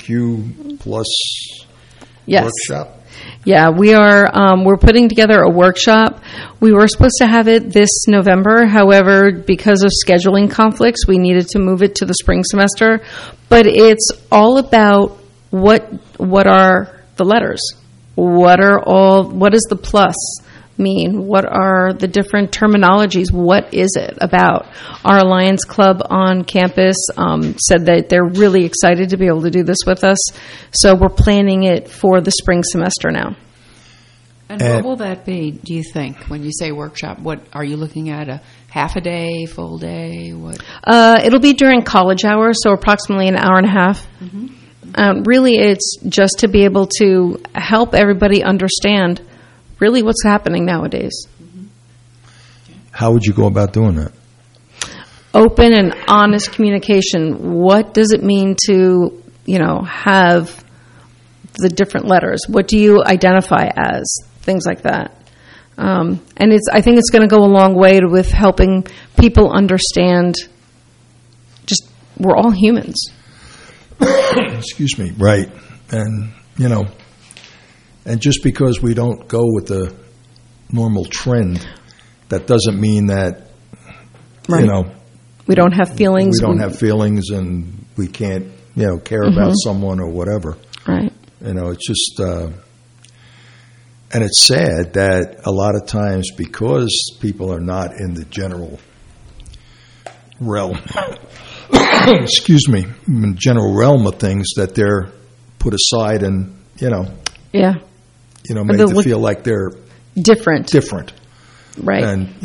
[SPEAKER 2] yes.
[SPEAKER 1] workshop.
[SPEAKER 2] Yeah, we are. We're putting together a workshop. We were supposed to have it this November. However, because of scheduling conflicts, we needed to move it to the spring semester. But it's all about what are the letters? What does the plus mean? What are the different terminologies? What is it about? Our Alliance Club on campus said that they're really excited to be able to do this with us. So we're planning it for the spring semester now.
[SPEAKER 3] And what will that be, do you think, when you say workshop? What are you looking at, a half a day, full day? What?
[SPEAKER 2] It'll be during college hours, so approximately an hour and a half. Mm-hmm. Really, it's just to be able to help everybody understand really what's happening nowadays.
[SPEAKER 1] How would you go about doing that?
[SPEAKER 2] Open and honest communication. What does it mean to, have the different letters? What do you identify as? Things like that. And I think it's going to go a long way with helping people understand just we're all humans.
[SPEAKER 1] Excuse me. Right. And, and just because we don't go with the normal trend, that doesn't mean that,
[SPEAKER 2] right. We don't have feelings.
[SPEAKER 1] We don't have feelings and we can't, care about someone or whatever.
[SPEAKER 2] Right.
[SPEAKER 1] It's just, and it's sad that a lot of times because people are not in the general realm, excuse me, general realm of things, that they're put aside and,
[SPEAKER 2] yeah.
[SPEAKER 1] Made to feel like they're
[SPEAKER 2] different. Right.
[SPEAKER 1] And,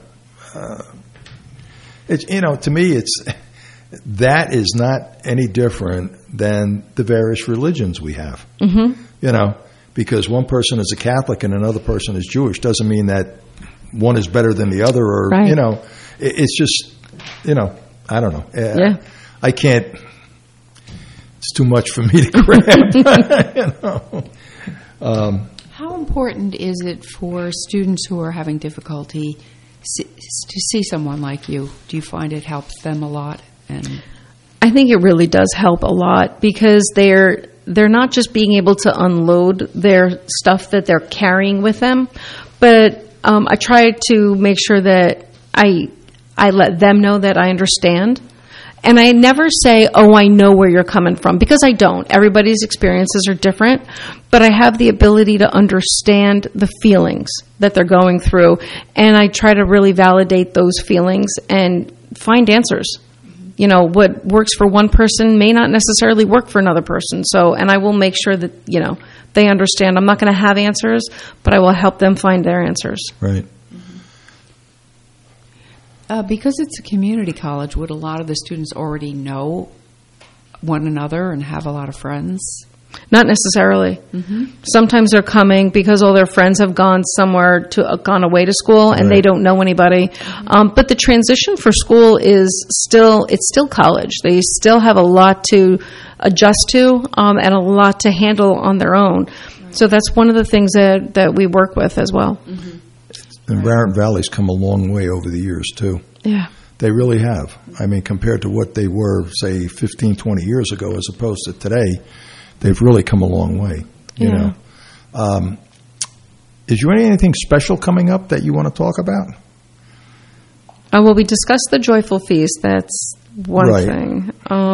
[SPEAKER 1] it's, to me, that is not any different than the various religions we have. Mm-hmm. Because one person is a Catholic and another person is Jewish doesn't mean that one is better than the other, or,
[SPEAKER 2] right.
[SPEAKER 1] It's just, I don't know.
[SPEAKER 2] Yeah.
[SPEAKER 1] I can't, it's too much for me to grab.
[SPEAKER 3] How important is it for students who are having difficulty to see someone like you? Do you find it helps them a lot? And
[SPEAKER 2] I think it really does help a lot because they're not just being able to unload their stuff that they're carrying with them, but I try to make sure that I let them know that I understand. And I never say, oh, I know where you're coming from, because I don't. Everybody's experiences are different, but I have the ability to understand the feelings that they're going through, and I try to really validate those feelings and find answers. You know, what works for one person may not necessarily work for another person. So, and I will make sure that, you know, they understand I'm not going to have answers, but I will help them find their answers.
[SPEAKER 1] Right.
[SPEAKER 3] Because it's a community college, would a lot of the students already know one another and have a lot of friends?
[SPEAKER 2] Not necessarily. Mm-hmm. Sometimes they're coming because all their friends have gone gone away to school, and they don't know anybody. But the transition for school is still college. They still have a lot to adjust to and a lot to handle on their own. Right. So that's one of the things that we work with as well. Mm-hmm.
[SPEAKER 1] And Barrett Valley's come a long way over the years, too.
[SPEAKER 2] Yeah.
[SPEAKER 1] They really have. I mean, compared to what they were, say, 15, 20 years ago, as opposed to today, they've really come a long way, you know. Is there anything special coming up that you want to talk about?
[SPEAKER 2] Well, we discussed the Joyful Feast. That's one thing.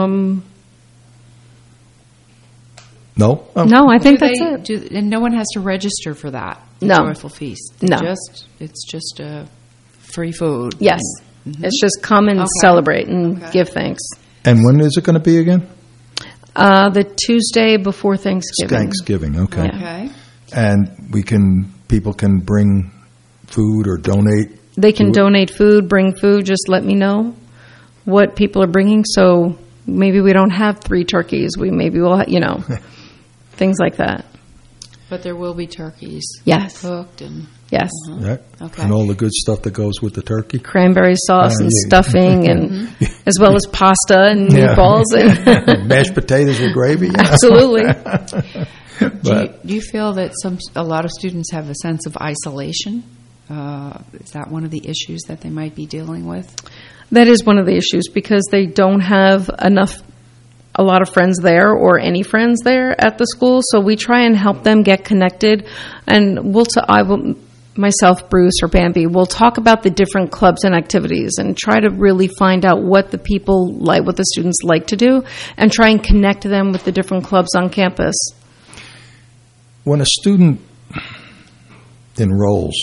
[SPEAKER 1] No?
[SPEAKER 2] No, I think that's it.
[SPEAKER 3] And no one has to register for that, the
[SPEAKER 2] No.
[SPEAKER 3] Joyful Feast?
[SPEAKER 2] No.
[SPEAKER 3] It's just free food?
[SPEAKER 2] Yes. Mm-hmm. It's just come and celebrate and give thanks.
[SPEAKER 1] And when is it going to be again?
[SPEAKER 2] The Tuesday before Thanksgiving.
[SPEAKER 1] Thanksgiving, okay.
[SPEAKER 2] Yeah.
[SPEAKER 3] Okay.
[SPEAKER 1] And people can bring food or donate?
[SPEAKER 2] They can donate food, bring food. Just let me know what people are bringing. So maybe we don't have 3 turkeys. Maybe we'll, things like that.
[SPEAKER 3] But there will be turkeys.
[SPEAKER 2] Yes.
[SPEAKER 3] Cooked and...
[SPEAKER 2] Yes.
[SPEAKER 1] Right.
[SPEAKER 3] Okay.
[SPEAKER 1] And all the good stuff that goes with the turkey?
[SPEAKER 2] Cranberry sauce and stuffing, and as well as pasta and meatballs. And
[SPEAKER 1] mashed potatoes with gravy?
[SPEAKER 2] Absolutely.
[SPEAKER 3] Do you feel that a lot of students have a sense of isolation? Is that one of the issues that they might be dealing with?
[SPEAKER 2] That is one of the issues, because they don't have a lot of friends there or any friends there at the school. So we try and help them get connected. And myself, Bruce, or Bambi, will talk about the different clubs and activities and try to really find out what the people like, what the students like to do, and try and connect them with the different clubs on campus.
[SPEAKER 1] When a student enrolls,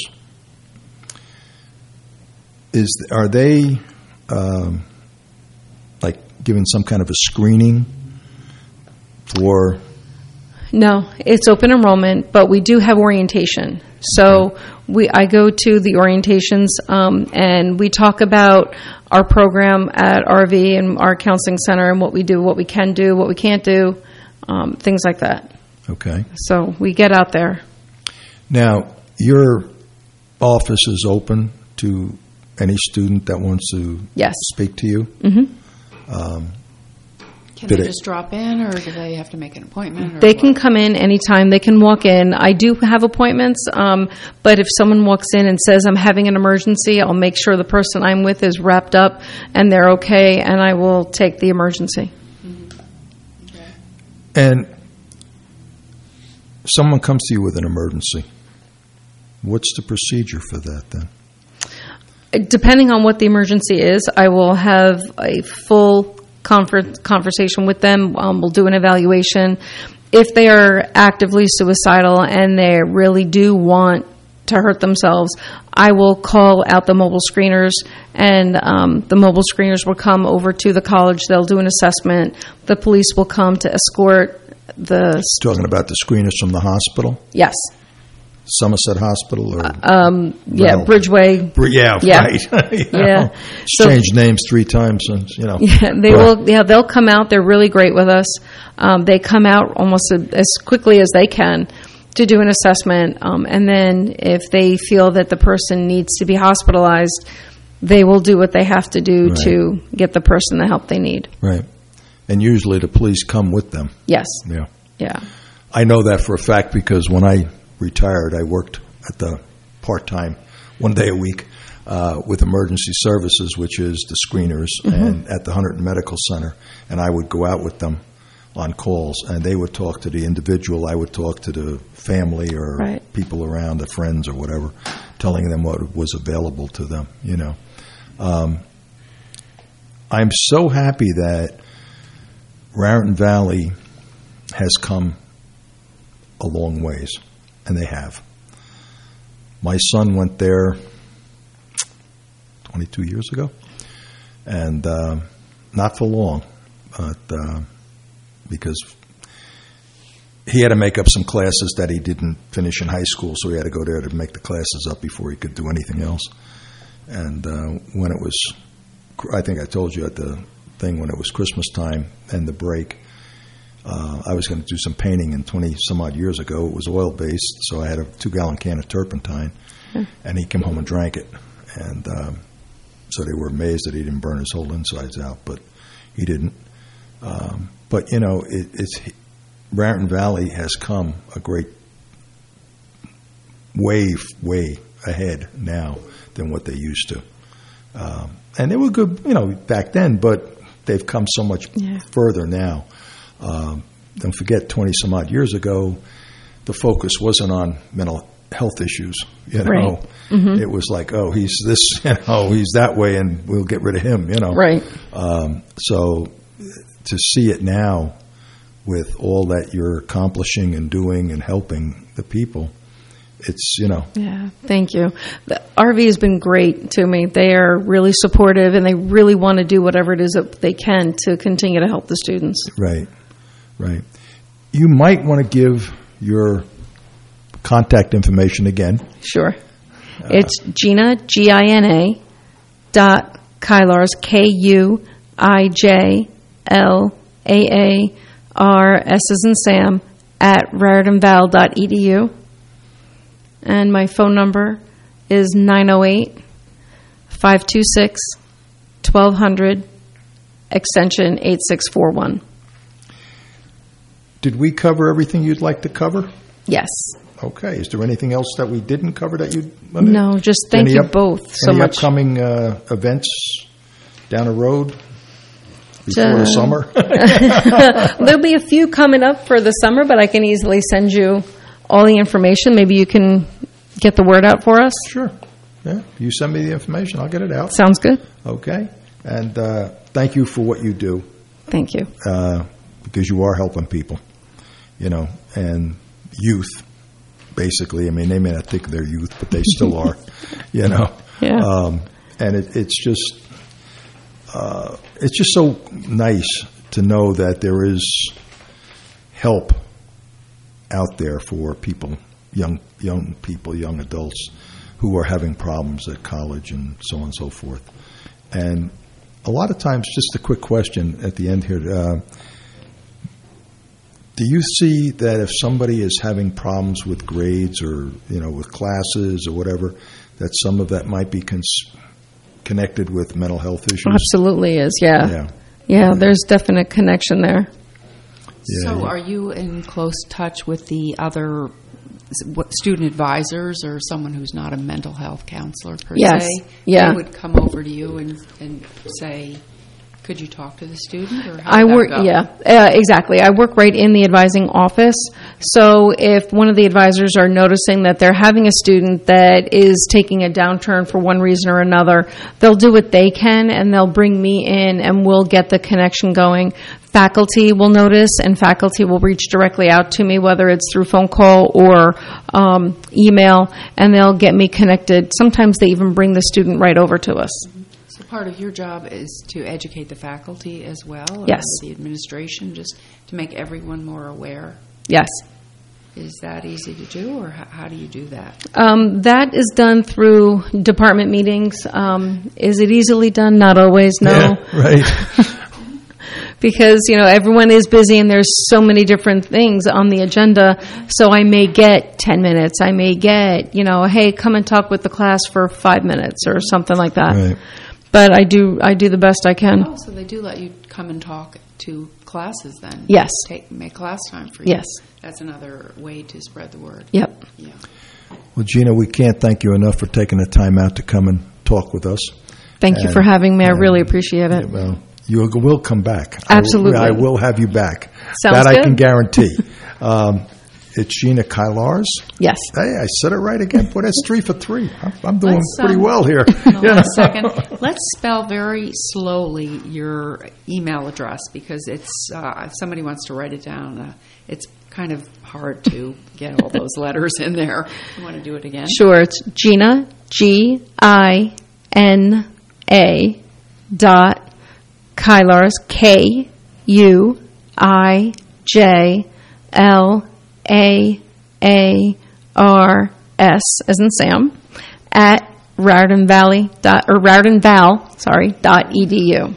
[SPEAKER 1] are they given some kind of a screening for?
[SPEAKER 2] No, it's open enrollment, but we do have orientation. So I go to the orientations, and we talk about our program at RV and our counseling center and what we do, what we can do, what we can't do, things like that.
[SPEAKER 1] Okay. So
[SPEAKER 2] we get out there.
[SPEAKER 1] Now, your office is open to any student that wants to speak to you? Mm-hmm.
[SPEAKER 3] Can they just drop in, or do they have to make an appointment?
[SPEAKER 2] They can come in anytime. They can walk in. I do have appointments, but if someone walks in and says, I'm having an emergency, I'll make sure the person I'm with is wrapped up and they're okay, and I will take the emergency.
[SPEAKER 3] Mm-hmm. Okay.
[SPEAKER 1] And someone comes to you with an emergency. What's the procedure for that then?
[SPEAKER 2] Depending on what the emergency is, I will have a full conversation with them. We'll do an evaluation. If they are actively suicidal and they really do want to hurt themselves, I will call out the mobile screeners, and the mobile screeners will come over to the college. They'll do an assessment. The police will come to escort the...
[SPEAKER 1] Talking about the screeners from the hospital?
[SPEAKER 2] Yes.
[SPEAKER 1] Somerset Hospital, or
[SPEAKER 2] Bridgeway.
[SPEAKER 1] Right.
[SPEAKER 2] Yeah,
[SPEAKER 1] changed names 3 times since
[SPEAKER 2] Yeah, they'll come out. They're really great with us. They come out almost as quickly as they can to do an assessment, and then if they feel that the person needs to be hospitalized, they will do what they have to do to get the person the help they need.
[SPEAKER 1] Right. And usually the police come with them.
[SPEAKER 2] Yes.
[SPEAKER 1] Yeah.
[SPEAKER 2] Yeah.
[SPEAKER 1] I know that for a fact because when I retired, I worked at the part-time, 1 day a week, with emergency services, which is the screeners, and at the Huntington Medical Center. And I would go out with them on calls, and they would talk to the individual. I would talk to the family or people around, the friends or whatever, telling them what was available to them, you know. I'm so happy that Raritan Valley has come a long ways, and they have. My son went there 22 years ago, and not for long, but because he had to make up some classes that he didn't finish in high school, so he had to go there to make the classes up before he could do anything else. And when it was, I think I told you at the thing, when it was Christmas time and the break, I was going to do some painting, and 20-some-odd years ago, it was oil-based, so I had a 2-gallon can of turpentine, and he came home and drank it. And so they were amazed that he didn't burn his whole insides out, but he didn't. But, you know, Raritan Valley has come a great way ahead now than what they used to. And they were good, you know, back then, but they've come so much further now. Don't forget, 20-some-odd years ago, the focus wasn't on mental health issues, you know. It was like, oh, he's this, you know, he's that way, and we'll get rid of him, you know.
[SPEAKER 2] Right.
[SPEAKER 1] So to see it now with all that you're accomplishing and doing and helping the people, it's, you know.
[SPEAKER 2] Yeah, thank you. The RV has been great to me. They are really supportive, and they really want to do whatever it is that they can to continue to help the students.
[SPEAKER 1] Right, right. You might want to give your contact information again.
[SPEAKER 2] Sure. It's Gina, Gina, Kuijlaars, KUIJLAARS as in Sam, at raritanval.edu. And my phone number is 908-526-1200, extension 8641.
[SPEAKER 1] Did we cover everything you'd like to cover?
[SPEAKER 2] Yes.
[SPEAKER 1] Okay. Is there anything else that we didn't cover that you?
[SPEAKER 2] No, just thank you both so much.
[SPEAKER 1] Any upcoming events down the road before the summer?
[SPEAKER 2] There'll be a few coming up for the summer, but I can easily send you all the information. Maybe you can get the word out for us.
[SPEAKER 1] Sure. Yeah. You send me the information, I'll get it out.
[SPEAKER 2] Sounds good.
[SPEAKER 1] Okay. And thank you for what you do.
[SPEAKER 2] Thank you.
[SPEAKER 1] Because you are helping people, you know, and youth. Basically, I mean, they may not think they're youth, but they still are, you know.
[SPEAKER 2] Yeah.
[SPEAKER 1] And it's just so nice to know that there is help out there for people, young people, young adults who are having problems at college and so on and so forth. And a lot of times, just a quick question at the end here. Do you see that if somebody is having problems with grades or, you know, with classes or whatever, that some of that might be connected with mental health issues?
[SPEAKER 2] Absolutely is, yeah. Yeah, there's definite connection there.
[SPEAKER 1] Yeah,
[SPEAKER 3] so are you in close touch with the other student advisors or someone who's not a mental health counselor per se?
[SPEAKER 2] Yeah.
[SPEAKER 3] They would come over to you and say, could you talk to the student? Or
[SPEAKER 2] I work, exactly. I work right in the advising office. So if one of the advisors are noticing that they're having a student that is taking a downturn for one reason or another, they'll do what they can, and they'll bring me in, and we'll get the connection going. Faculty will notice, and faculty will reach directly out to me, whether it's through phone call or email, and they'll get me connected. Sometimes they even bring the student right over to us.
[SPEAKER 3] So part of your job is to educate the faculty as well?
[SPEAKER 2] Yes.
[SPEAKER 3] The administration, just to make everyone more aware?
[SPEAKER 2] Yes.
[SPEAKER 3] Is that easy to do, or how do you do that?
[SPEAKER 2] That is done through department meetings. Is it easily done? Not always, no.
[SPEAKER 1] Yeah, right.
[SPEAKER 2] Because, you know, everyone is busy and there's so many different things on the agenda. So I may get 10 minutes. I may get, you know, hey, come and talk with the class for 5 minutes or something like that.
[SPEAKER 1] Right.
[SPEAKER 2] but I do the best I can.
[SPEAKER 3] Oh, so they do let you come and talk to classes then?
[SPEAKER 2] Yes.
[SPEAKER 3] Make class time for you?
[SPEAKER 2] Yes.
[SPEAKER 3] That's another way to spread the word.
[SPEAKER 2] Yep.
[SPEAKER 3] Yeah.
[SPEAKER 1] Well, Gina, we can't thank you enough for taking the time out to come and talk with us.
[SPEAKER 2] Thank you for having me. I really appreciate it.
[SPEAKER 1] Well, you will come back.
[SPEAKER 2] Absolutely.
[SPEAKER 1] I will have you back.
[SPEAKER 2] Sounds
[SPEAKER 1] that
[SPEAKER 2] good.
[SPEAKER 1] I can guarantee. It's Gina Kylars.
[SPEAKER 2] Yes.
[SPEAKER 1] Hey, I said it right again. Boy, that's 3 for 3. I'm doing pretty well here.
[SPEAKER 3] Hold on a second. Let's spell very slowly your email address, because it's if somebody wants to write it down, it's kind of hard to get all those letters in there. You want to do it again?
[SPEAKER 2] Sure. It's Gina, Gina dot Kylars, Kuijlars, as in Sam, at Rowdenval.edu.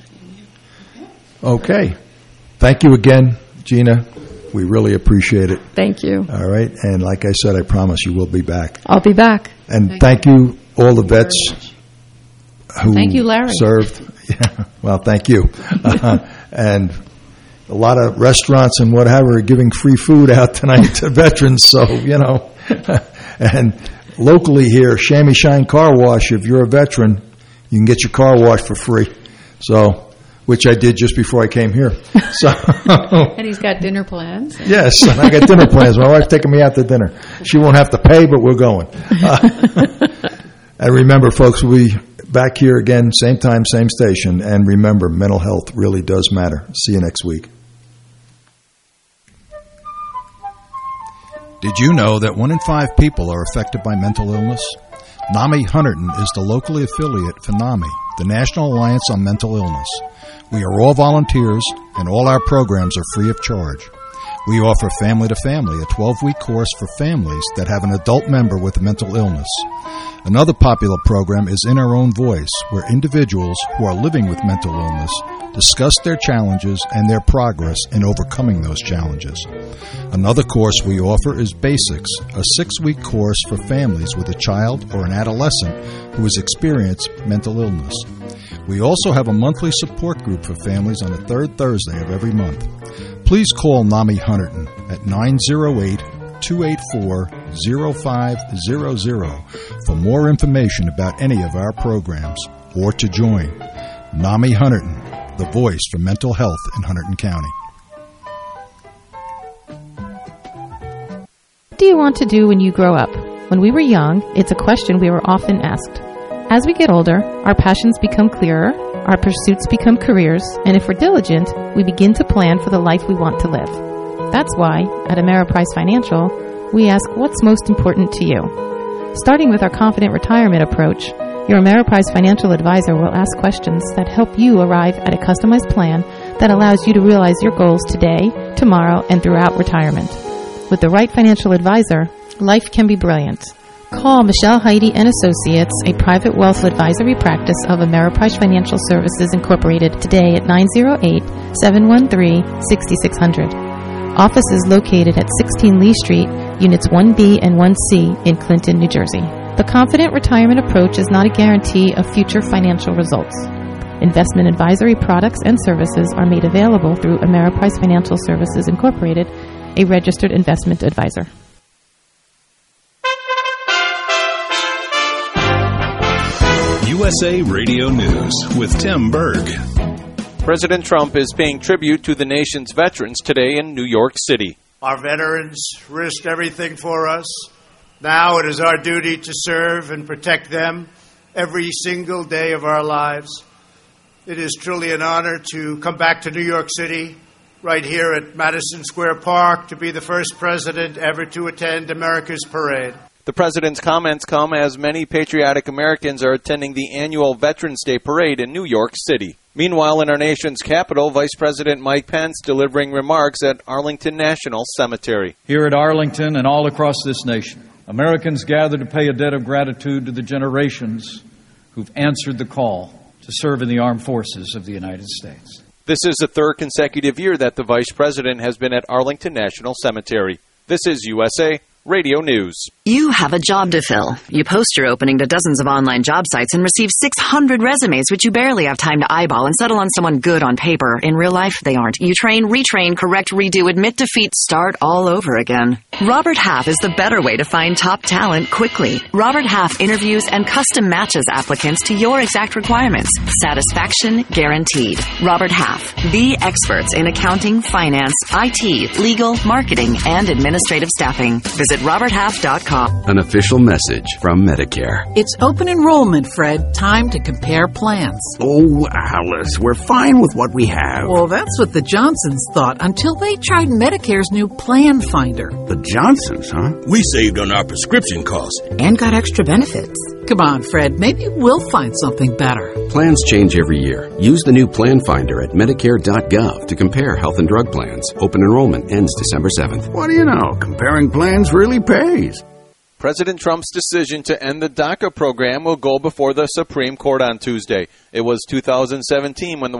[SPEAKER 1] Okay. Thank you again, Gina. We really appreciate it.
[SPEAKER 2] Thank you.
[SPEAKER 1] All right. And like I said, I promise you will be back.
[SPEAKER 2] I'll be back.
[SPEAKER 1] And thank you, all the vets who
[SPEAKER 3] Thank you, Larry.
[SPEAKER 1] served. Yeah, well, thank you. And a lot of restaurants and whatever are giving free food out tonight to veterans. So, and locally here, Chamois Shine Car Wash, if you're a veteran, you can get your car washed for free. So, which I did just before I came here. So,
[SPEAKER 3] And he's got dinner plans.
[SPEAKER 1] yes, and I got dinner plans. My wife's taking me out to dinner. She won't have to pay, but we're going. And remember, folks, we'll be back here again, same time, same station. And remember, mental health really does matter. See you next week. Did you know that 1 in 5 people are affected by mental illness? NAMI Hunterdon is the locally affiliate for NAMI, the National Alliance on Mental Illness. We are all volunteers, and all our programs are free of charge. We offer Family to Family, a 12-week course for families that have an adult member with a mental illness. Another popular program is In Our Own Voice, where individuals who are living with mental illness discuss their challenges and their progress in overcoming those challenges. Another course we offer is Basics, a 6-week course for families with a child or an adolescent who has experienced mental illness. We also have a monthly support group for families on the third Thursday of every month. Please call NAMI Hunterdon at 908-284-0500 for more information about any of our programs or to join. NAMI Hunterdon, the voice for mental health in Hunterdon County.
[SPEAKER 8] What do you want to do when you grow up? When we were young, it's a question we were often asked. As we get older, our passions become clearer, our pursuits become careers, and if we're diligent, we begin to plan for the life we want to live. That's why, at Ameriprise Financial, we ask what's most important to you. Starting with our Confident Retirement approach, your Ameriprise Financial Advisor will ask questions that help you arrive at a customized plan that allows you to realize your goals today, tomorrow, and throughout retirement. With the right financial advisor, life can be brilliant. Call Michelle Heidi & Associates, a private wealth advisory practice of Ameriprise Financial Services Incorporated, today at 908-713-6600. Office is located at 16 Lee Street, Units 1B and 1C in Clinton, New Jersey. The Confident Retirement approach is not a guarantee of future financial results. Investment advisory products and services are made available through Ameriprise Financial Services Incorporated, a registered investment advisor.
[SPEAKER 9] USA Radio News with Tim Berg.
[SPEAKER 10] President Trump is paying tribute to the nation's veterans today in New York City.
[SPEAKER 11] Our veterans risked everything for us. Now it is our duty to serve and protect them every single day of our lives. It is truly an honor to come back to New York City, right here at Madison Square Park, to be the first president ever to attend America's parade.
[SPEAKER 10] The president's comments come as many patriotic Americans are attending the annual Veterans Day parade in New York City. Meanwhile, in our nation's capital, Vice President Mike Pence delivering remarks at Arlington National Cemetery.
[SPEAKER 12] Here at Arlington and all across this nation, Americans gather to pay a debt of gratitude to the generations who've answered the call to serve in the armed forces of the United States.
[SPEAKER 10] This is the third consecutive year that the Vice President has been at Arlington National Cemetery. This is USA Radio News.
[SPEAKER 13] You have a job to fill. You post your opening to dozens of online job sites and receive 600 resumes, which you barely have time to eyeball and settle on someone good on paper. In real life, they aren't. You train, retrain, correct, redo, admit defeat, start all over again. Robert Half is the better way to find top talent quickly. Robert Half interviews and custom matches applicants to your exact requirements. Satisfaction guaranteed. Robert Half, the experts in accounting, finance, IT, legal, marketing, and administrative staffing. Visit roberthalf.com.
[SPEAKER 14] An official message from Medicare.
[SPEAKER 15] It's open enrollment, Fred. Time to compare plans.
[SPEAKER 14] Oh, Alice, we're fine with what we have.
[SPEAKER 15] Well, that's what the Johnsons thought until they tried Medicare's new Plan Finder.
[SPEAKER 14] The Johnsons, huh?
[SPEAKER 16] We saved on our prescription costs.
[SPEAKER 15] And got extra benefits. Come on, Fred. Maybe we'll find something better.
[SPEAKER 14] Plans change every year. Use the new Plan Finder at Medicare.gov to compare health and drug plans. Open enrollment ends December 7th.
[SPEAKER 16] What do you know? Comparing plans really pays.
[SPEAKER 10] President Trump's decision to end the DACA program will go before the Supreme Court on Tuesday. It was 2017 when the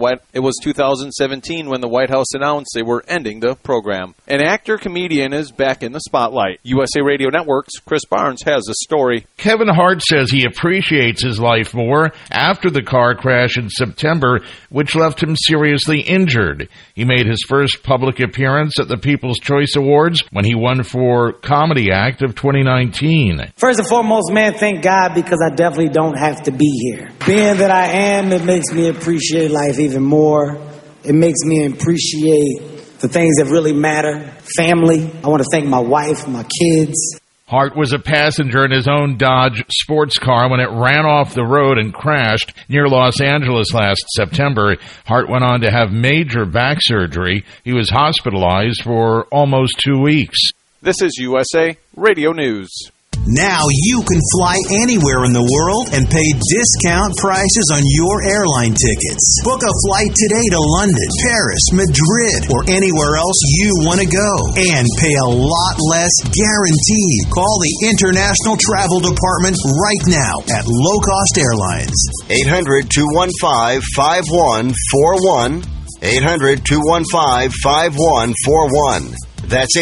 [SPEAKER 10] White House announced they were ending the program. An actor-comedian is back in the spotlight. USA Radio Network's Chris Barnes has a story.
[SPEAKER 17] Kevin Hart says he appreciates his life more after the car crash in September, which left him seriously injured. He made his first public appearance at the People's Choice Awards when he won for Comedy Act of 2019.
[SPEAKER 18] First and foremost, man, thank God, because I definitely don't have to be here. Being that I am, it makes me appreciate life even more. It makes me appreciate the things that really matter. Family. I want to thank my wife, my kids.
[SPEAKER 17] Hart was a passenger in his own Dodge sports car when it ran off the road and crashed near Los Angeles last September. Hart went on to have major back surgery. He was hospitalized for almost 2 weeks.
[SPEAKER 10] This is USA Radio News.
[SPEAKER 19] Now you can fly anywhere in the world and pay discount prices on your airline tickets. Book a flight today to London, Paris, Madrid, or anywhere else you want to go. And pay a lot less guaranteed. Call the International Travel Department right now at Low Cost Airlines.
[SPEAKER 20] 800-215-5141. 800-215-5141. That's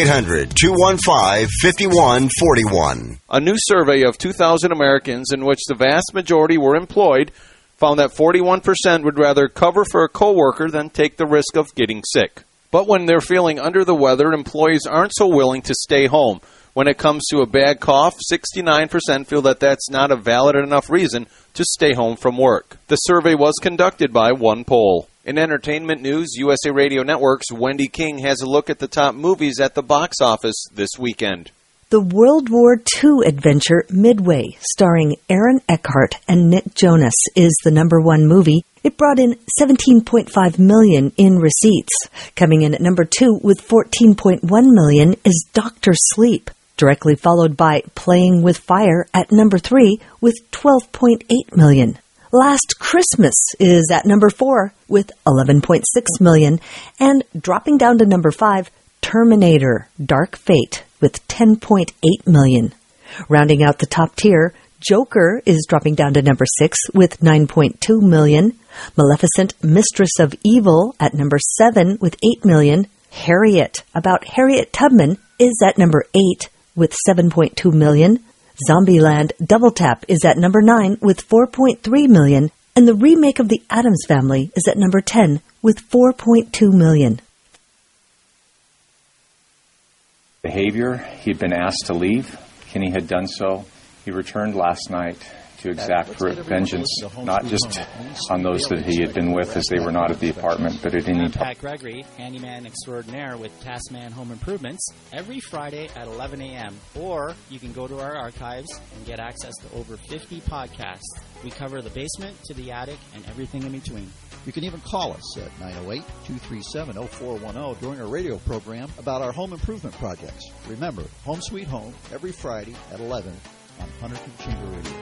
[SPEAKER 20] 800-215-5141.
[SPEAKER 10] A new survey of 2,000 Americans, in which the vast majority were employed, found that 41% would rather cover for a coworker than take the risk of getting sick. But when they're feeling under the weather, employees aren't so willing to stay home. When it comes to a bad cough, 69% feel that that's not a valid enough reason to stay home from work. The survey was conducted by One Poll. In entertainment news, USA Radio Network's Wendy King has a look at the top movies at the box office this weekend.
[SPEAKER 21] The World War II adventure Midway, starring Aaron Eckhart and Nick Jonas, is the #1 movie. It brought in $17.5 million in receipts. Coming in at #2 with $14.1 million is Dr. Sleep, directly followed by Playing with Fire at #3 with $12.8 million. Last Christmas is at #4 with $11.6 million, and dropping down to #5, Terminator Dark Fate with $10.8 million. Rounding out the top tier, Joker is dropping down to #6 with $9.2 million. Maleficent Mistress of Evil at #7 with $8 million. Harriet, about Harriet Tubman, is at #8 with $7.2 million. Zombieland Double Tap is at #9 with $4.3 million, and the remake of The Addams Family is at #10 with $4.2 million.
[SPEAKER 22] Behavior, he'd been asked to leave. Kinney had done so. He returned last night to exact vengeance, not just on those that he had been with as they were not at the apartment, but at any time.
[SPEAKER 23] Pat Gregory, handyman extraordinaire with Tasman Home Improvements, every Friday at 11 a.m. Or you can go to our archives and get access to over 50 podcasts. We cover the basement to the attic and everything in between.
[SPEAKER 24] You can even call us at 908-237-0410 during our radio program about our home improvement projects. Remember, Home Sweet Home, every Friday at 11 on Hunterdon Chamber Radio.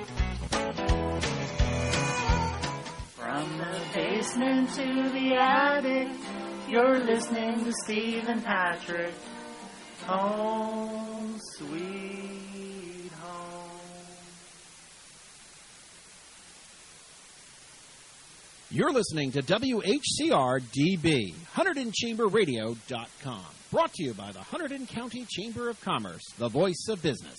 [SPEAKER 25] From the basement to the attic, you're listening to Steve and Patrick. Home Sweet Home.
[SPEAKER 4] You're listening to WHCR-DB, HunterdonChamberRadio.com. Brought to you by the Hunterdon County Chamber of Commerce, the voice of business.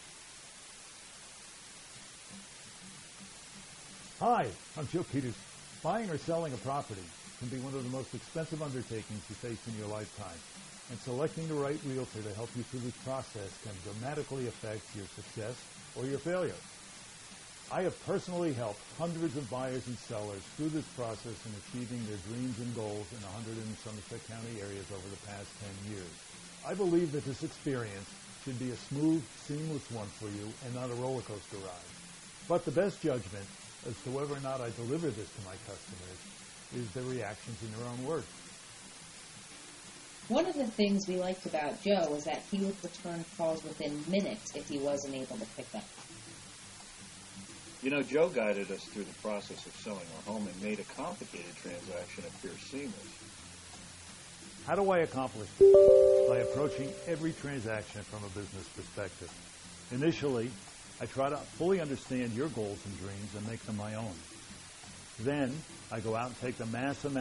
[SPEAKER 2] Hi, I'm Joe Peters. Buying or selling a property can be one of the most expensive undertakings you face in your lifetime, and selecting the right realtor to help you through this process can dramatically affect your success or your failure. I have personally helped hundreds of buyers and sellers through this process in achieving their dreams and goals in the Hunterdon and Somerset County areas over the past 10 years. I believe that this experience should be a smooth, seamless one for you and not a roller coaster ride. But the best judgment as to whether or not I deliver this to my customers is their reactions in their own words.
[SPEAKER 3] One of the things we liked about Joe was that he would return calls within minutes if he wasn't able to pick up.
[SPEAKER 5] You know, Joe guided us through the process of selling our home and made a complicated transaction appear seamless.
[SPEAKER 2] How do I accomplish this? By approaching every transaction from a business perspective. Initially, I try to fully understand your goals and dreams and make them my own. Then, I go out and take the mass amount